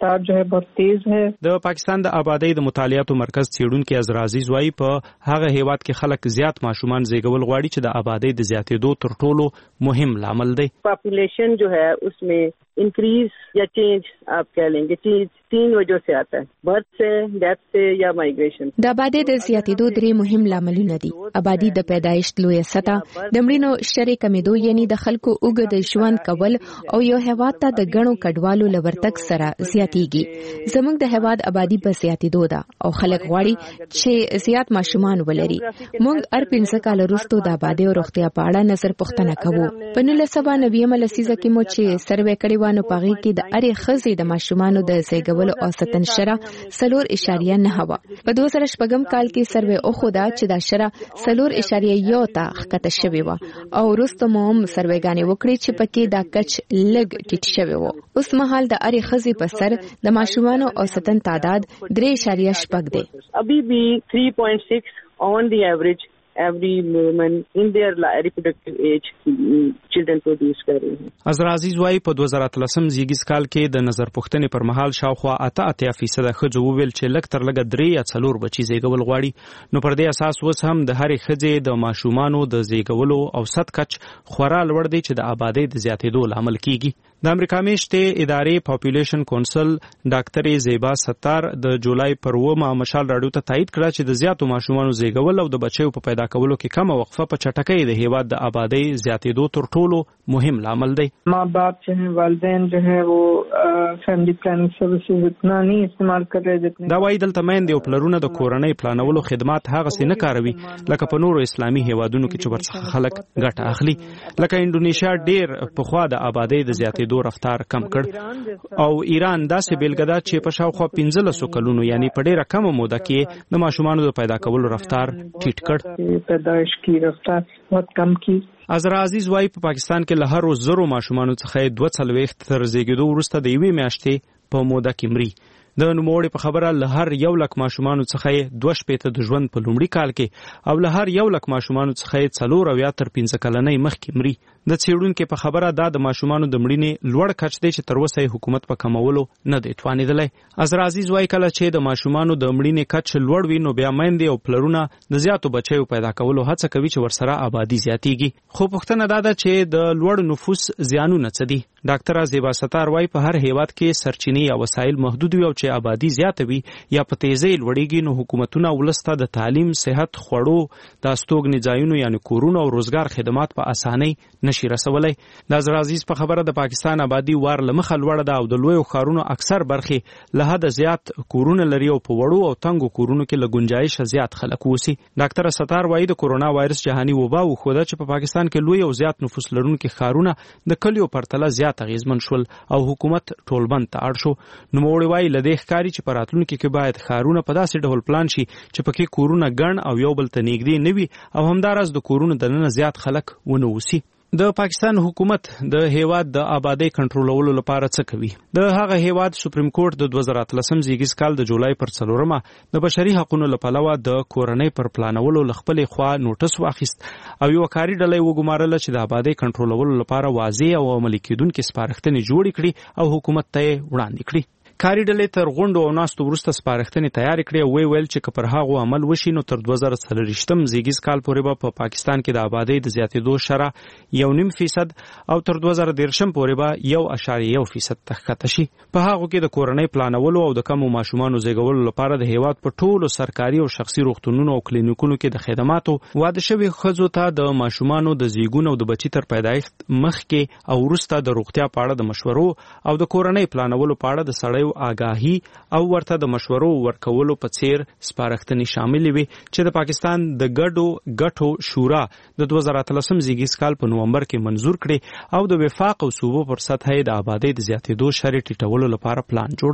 د پاکستان د آبادی د مطالعاتو مرکز څېړونکي عزرعزیز وایي په هغه هیواد کې خلک زیات ماشومان زیږول غواړي چې د آبادی د زیاتېدو تر ټولو مهم لامل دی. پاپولیشن جو ہے اس میں انکریز یا چینج آپ کہہ لیں گے تین وجہ سے آتا ہے، برتھ سے، ڈیتھ سے یا مایګریشن. د آبادی د زیاتېدو درې مهم لاملونه دي. آبادی د پیدایش لویه سطح، د مړینو شرې کمیدو یعنی د خلکو اوږد ژوند کول او یو هیواد ته د ګڼو کډوالو لورتک سره زیاتېږي. زموږ د هیواد آبادی په زیاتېدو ده او خلک غواړي چې زیات ماشومان ولري. موږ هر پنځه کال وروسته د آبادی او روغتیا په اړه نظر پوښتنه کوو. په نولس سوه نوي لسیزه کې مو چې سروې کړې و نو په هغې کې د هرې ښځې د ماشومانو د زیږولو اوسطن شرح څلور اعشاریه نهه وه. په دوه زره شپږم کال کې سروې وښوده چې دا شرح څلور اعشاریه یو ته ښکته شوې وه او وروسته مو هم سروېګانې وکړې چې پکې دا کچ لږ ټیټ شوی و. اوس مهال د هرې ښځې په سر د ماشومانو اوسطن تعداد درې اعشاریه شپږ دی. ابھی بھی تھری پوائنٹ سکس آن دی ایوریج every woman in their reproductive age children produce کر رہی ہیں. عزرعزیز وایي په دوه زره اتلسم زیږیز کال کې د نظر پوښتنې پر مهال شاوخوا اته اتیا فیصده ښځو وویل چې لږ تر لږه درې یا څلور بچي زیږول غواړي. نو پر دې اساس اوس هم د هرې ښځې د ماشومانو د زیږولو اوسط کچ خورا لوړ دی چې د آبادی د زیاتېدو لامل کیږي. د امریکا میشتې ادارې پاپولیشن کونسل ډاکټر زیبا ستار د جولای پر اوومه مشال راډیو ته تایید کړه چې د زیاتو ماشومانو زیږول او د بچیو په پیدا کولو کې کمه وقفه په چټکۍ د هیواد د آبادی زیاتېدو تر ټولو مهم لامل دی. ماں باپ جو ہے والدین جو ہے وہ فیملی پلاننگ سروسز اتنا نہیں استعمال کر رہے جتنے. دا وایي دلته میندې او پلرونه د کورنۍ پلانولو خدمات هغسې نه کاروي لکه په نورو اسلامي هیوادونو کې چې ورڅخه خلک ګټه اخلي. لکه انډونیشیا ډېر پخوا د آبادی د زیاتېدو رفتار کم کړ او ایران داسې بیلګه ده چې په شاوخوا پنځلسو کلونو یعنی په ډېره کمه موده کې د ماشومانو د پیدا کولو رفتار ټیټ کړ. پیدایش کی رفتار بہت کم کی. عزرعزیز وایي په پاکستان کې له هرو زرو ماشومانو څخه دوه څلوېښت تر زیږېدو وروسته د یوې میاشتې په موده کې مري. د نوموړي په خبره له هر یو لک ماشومانو څخه دوه شپېته د ژوند په لومړي کال کې او له هر یو لک ماشومانو څخه څلور اویا تر پنځه کلنۍ مخکې مري. د څېړونکي په خبره دا د ماشومانو د مړینې لوړ کچ دی چې تر اوسه یې حکومت په کمولو نه دی توانېدلی. عزرعزیز وایي کله چې د ماشومانو د مړینې کچ لوړ وي نو بیا میندې او پلرونه د زیاتو بچیو پیدا کولو هڅه کوي چې ورسره آبادي زیاتېږي. خو پوښتنه دا ده چې د لوړ نفوس زیانونه څه دي. ډاکټره زیبا ستار وایي په هر هیواد کې سرچینې یا وسایل محدود وي او چې آبادي زیاته وي یا په تیزۍ لوړېږي نو حکومتونه ولس ته د تعلیم، صحت، خوړو، د استوګنې ځایونو یعنې کورونو او روزګار خدمات په اسانۍ نشي رسولی. د عزرعزیز په خبره د پاکستان آبادي وار له مخه لوړه ده او د لویو ښارونو اکثر برخې له حده زیات کورونه لري او په وړو او تنګو کورونو کې له ګنجایشه زیات خلک اوسي. ډاکټره ستار وایي د کورونا وایرس جهاني وبا وښوده چې په پاکستان کې لوی او زیات نفوس لرونکي ښارونه د کلیو پرتله زیات اغېزمن شول او حکومت ټولبند ته اړ شو. نوموړي وایي له دې ښکاري چې په راتلونکي کې باید ښارونه په داسې ډول پلان شي چې پکې کورونه ګڼ او یو بل ته نږدې نه وي او همداراز د کورونو دننه زیات خلک ونه اوسي. د پاکستان حکومت د هیواد د آبادی کنټرولولو لپاره څه کوي؟ د هغه هیواد سپریم کورټ د دوه زره اتلسم زیږیز کال د جولای پر څلورمه د بشري حقوقو لپاره د کورنۍ پر پلانولو لخپلې خوا نوټس واخیست او یو کاری ډلې وګمارله چې د آبادی کنټرولولو لپاره واضح او عملي کېدونکې سپارښتنې جوړې کړي او حکومت ته وړاندې کړي. کاری ډلې تر غونډو او ناستو وروسته سپارښتنې تیارې کړې او وی ویل چې که پر هغو عمل وشي نو تر دوه زره څلوېښتم زیږیز کال پورې به په پاکستان کې د آبادۍ د زیاتېدو شرح یو نیم فیصد او تر دوه زره دېرشم پورې به یو اعشاریه یو فیصد ته ښکته شي. په هغو کې د کورنۍ پلانولو او د کمو ماشومانو زیږولو لپاره د هیواد په ټولو سرکاري او شخصي روغتونونو او کلینیکونو کې د خدماتو، واده شوي ښځو ته د ماشومانو د زیږون او د بچي تر پیدایښت مخکې او وروسته د روغتیا په اړه د مشورو او د کورنۍ پلانولو په اړه د سړیو آګاهي او ورته د مشورو ورکولو په څیر سپارښتنې شاملې وي چې د پاکستان د ګډو ګټو شورا د دوه زره اتلسم زیږیز کال په نومبر کې منظور کړي او د وفاق او صوبو پر سطح د آبادۍ د زیاتېدو شرح ټیټولو لپاره پلان جوړ کړ.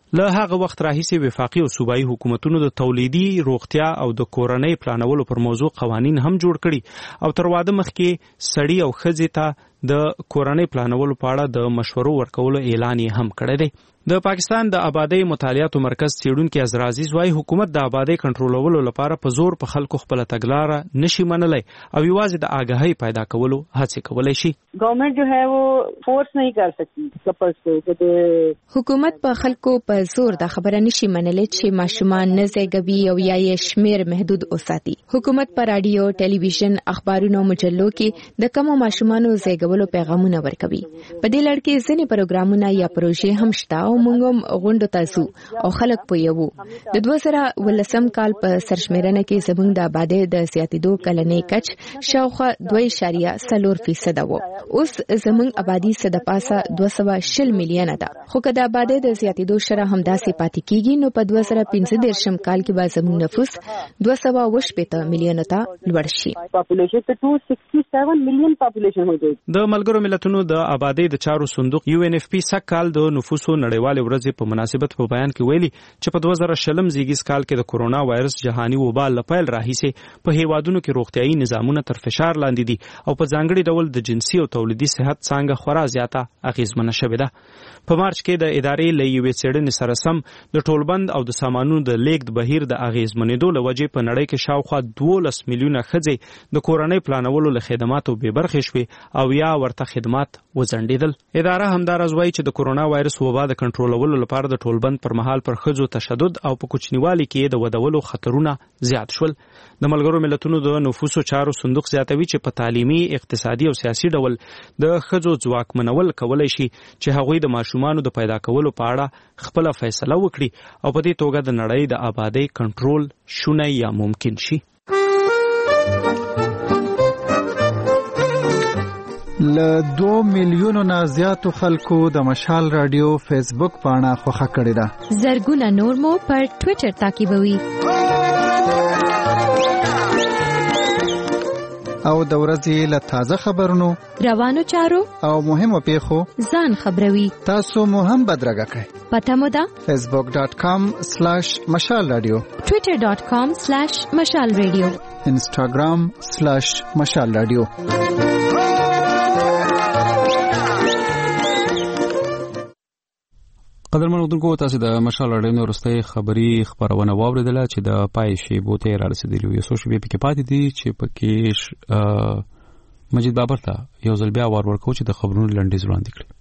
له هغه وخت راهیسې وفاقي او صوبایي حکومتونو د تولیدي روغتیا او د کورنۍ پلانولو پر موضوع قوانین هم جوړ کړي او تر واده مخکې سړی او ښځې ته د کورنۍ پلانولو په اړه د مشورو ورکولو اعلان یې هم کړی دی. د پاکستان د آبادی مطالعاتو مرکز څېړونکي عزرعزیز وايي حکومت د آبادی کنټرولولو لپاره په زور په خلکو خپل تګلاره نشي منلای او یوازې د آگاهی پیدا کولو هڅه کولای شي. گورنمنٹ جو ہے وہ فورس نہیں کر سکتی کپلز کو. حکومت په خلکو په زور د خبره نشي منلای چې ماشومان نه زیږوي او یا یې شمیر محدود وساتي. حکومت په رادیو، ټلویزیون، اخبارونو او مجلو کې د کوم ماشومانو زیږولو پیغامونه ورکوي. په دې لړ کې ځینې پروګرامونه یا پروژې هم شته او موږ غونډو تاسو او خلک پویو. د دوه زره ولسم کال په سرشمیرنه کې زموږ د آبادی د زیاتېدو کلنی کچ شاوخوا دوه اعشاریه څلور فیصد و. اوس زموږ آبادی صد پاسه دوه سوه شل میلیونه ده. خو که د آبادی د زیاتېدو شرح همداسې پاتې کیږي نو په دوه زره پنځه دېرشم کال کې به زموږ نفوس دوه سوه اووه شپېته میلیونه ته لوړ شي. پاپولیشن ته دوه سوه شپږ سوه میلیون پاپولیشن هوږي. د ملګرو ملتونو د آبادی د چارو صندوق یو ان اف پی سږ کال د نفوسو نړیوال ورځې په مناسبت په بیان کې ویلي چې په دوه زره شلم زیږیز کال کې د کورونا وایرس جهاني وبا لپاره راهیسې په هیوادونو کې روغتيایي نظامونه تر فشار لاندې دي او په ځانګړي ډول د جنسي او تولیدي صحت څنګه خورا زیاته اغیزمنه شوې ده. په مارچ کې د ادارې له یوې څېړنې سره سم د ټولبند او د سامانونو د لیږد بهیر د اغیزمنېدو له وجې په نړۍ کې شاوخوا دولس میلیونه ښځې د کورنۍ پلانولو له خدماتو بې برخې شوې او یا ورته خدمات وځنډېدل. اداره همداراز وایي چې د کورونا وایرس وبا د کنټرولولو لپاره د ټولبند پر مهال پر ښځو تشدد او په کوچنیوالي کې د ودولو خطرونه زیات شول. د ملګرو ملتونو د نفوسو چارو صندوق زیاتوي چې په تعلیمي، اقتصادي او سیاسي ډول د ښځو ځواکمنول کولای شي چې هغوی د ماشومانو د پیدا کولو په اړه خپل فیصله وکړي او په دې توګه د نړۍ د آبادی کنټرول شونی یا ممکن شي. له دوه میلیونو نه زیاتو خلکو د مشال رادیو فیسبوک پاڼه خوښه کړې ده. زرګونه نور مو پر ټوئیټر تعقیبوي. او د ورځې له تازه خبرونو، روانو چارو او مهمو پیښو ځان خبروي. تاسو مو هم بدرګه کړئ. پته مو ده فیسبوک ډاٹ کام سلیش مشال رادیو، ټوئیټر ډاٹ کام سلیش مشال رادیو، انسټاګرام سلیش مشال رادیو. قدرمن اردوونکو تاسو د مشال راډیو وروستۍ خبري خبرونه واوریدله چې د پای شیبو ته را رسیدلی یو څو شیبې پکې پاتې دي چې پکې مجید بابر ته یو ځل بیا وار ورکو چې د خبرونو لنډیز وړاندې کړي.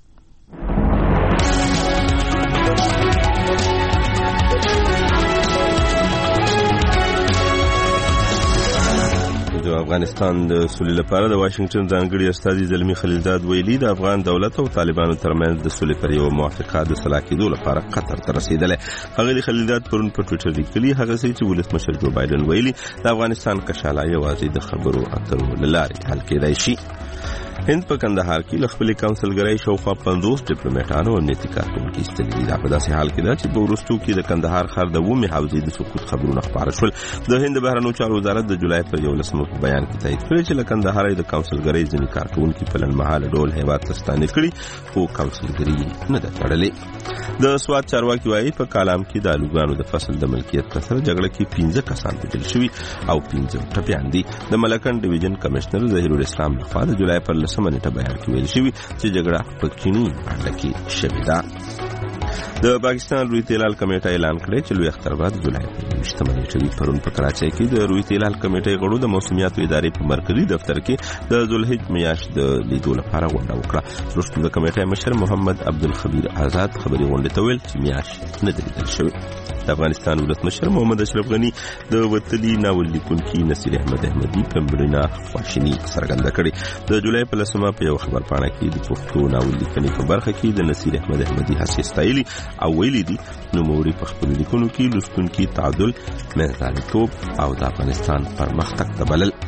د افغانستان د سولې لپاره د واشنگټن ځانګړي استازي زلمی خلیلزاد ویلي د افغان دولت او طالبانو ترمنځ د سولې پر یو موافقه د سلا کېدو لپاره قطر ته رسیدله. هغه د خلیلزاد پرون په ټوئیټر لیکلي هغه څه چې ولسمشر جو بایدن ویلي د افغانستان کشاله یوازې د خبرو اترو لارې حل کېدای شي. هند په کندهار کې له خپل کونسلګرۍ شاوخوا پنځوس ډیپلوماټانو او امنیتي کارکونکو ایستلي دي. دا په داسې حال کې ده چې په وروستو کې د کندهار ښار د اوومې حوزې د سقوط خبرونه خپاره شول. د هند بهرنیو چارو وزارت د جولای پر یولسمه په بیان کې تایید کړی چې له کندهار د کونسلګرۍ ځینې کارکونکو په لنډمهاله ډول هیواد ته ستانه کړي خو کونسلګرۍ نه ده تړلې. د سواد چارواکي وايي په کالام کې د الوګانو د فصل د ملکیت په سره جګړه کې پنځه کسان وژل شوي او پنځه ټپیان دي. د ملکن ډیویژن کمشنر ظهیر الاسلام لخوا د جولای پر لسمه نیټه بیان کې ویل شوی چې جګړه په کینی اړه کې شوې ده. د پاکستان روي تیلال کمیټه اعلان کړی چې لوی اختر بعد جولای په یوشتمه نیټه پرون په کراچۍ کې د روي تیلال کمیټې غړو د موسمیاتو ادارې په مرکزی دفتر کې د ذوالحج میاشت د لیدو لپاره غونډه وکړه. وروسته د کمیټې مشر محمد عبدالخبیر آزاد خبري غونډې ته ویل چې میاشت نه ده لیدل شوې. د افغانستان ولسمشر محمد اشرف غنی د وتلي ناول لیکونکي نصیر احمد احمدي په مړینه خواشیني څرګنده کړې. د جولای په لسمه په یو خبر پاڼه کې د پښتو ناول لیکنې په برخه کې د نصیر احمد احمدي هڅې ستایلي او ویلي دي نوموړي په خپل لیکنو کې لوستونکي تعادل، منځلاريتوب او د افغانستان پرمختګ ته بلل.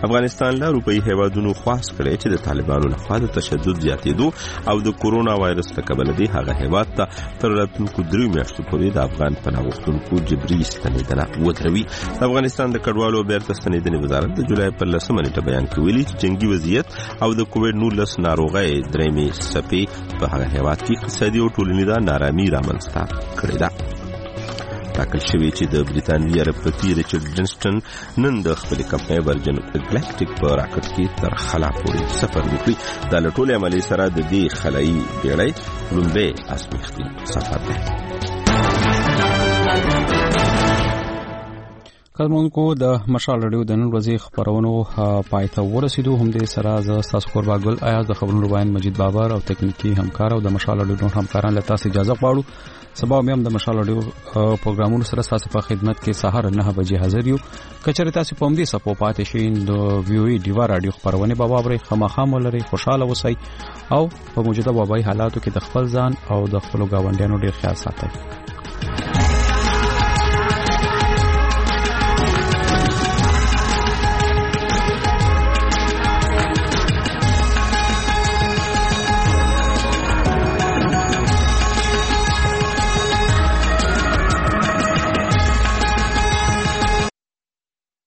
افغانستان له اروپאי هیوادونو خواست کړی چې د طالبانو لخوا د تشدد زیاتېدو او د کورونا وایرس له کبله دی هغه هیواد ته تر راتلونکو دریو میاشتو پورې د افغان پناه غوښتونکو جبري ستنېدنه ودروي. د افغانستان د کډوالو بیرته ستنېدنې وزارت د جولای پر لسمه نیټه بیان کې ویلي چې جنګي وضعیت او د کووډ نولس ناروغۍ درېیمې څپې په هغه هیواد کې اقتصادي او ټولنیزه نارامي رامنځته کړې ده. ټاکل شوی چې د بریتانوي اربپتی ریچارډ برنسټن نن د خپل کمپنۍ ورجن ګلیکټیک په راکټ کې تر خلا پورې سفر وکړي. دا له ټولې عملي سره د دې خلایي بیړۍ لومړی ازمېښتي سفر دی. کارمونکو د مشال رادیو د نن ورځې خبرونو پای ته ورسېدو. هم دې سره زه ستاسو کوربه ګل ایاز د خبرونو روان مجید بابر او تکنیکی همکار او د مشال رادیو همکاران له تاسو اجازه غواړو. سبا هم د مشال رادیو پروګرامونو سره تاسو په خدمت کې سهار نه بجې حاضر یو. کچره تاسو په همدې سپو پاتې شئ د وی او ای ډیوا رادیو خبرونه به واورئ. خامخا مولري خوشاله اوسئ او په موجوده وبای حالاتو کې د خپل ځان او د خپل ګاونډیانو ډیر خیال ساتئ.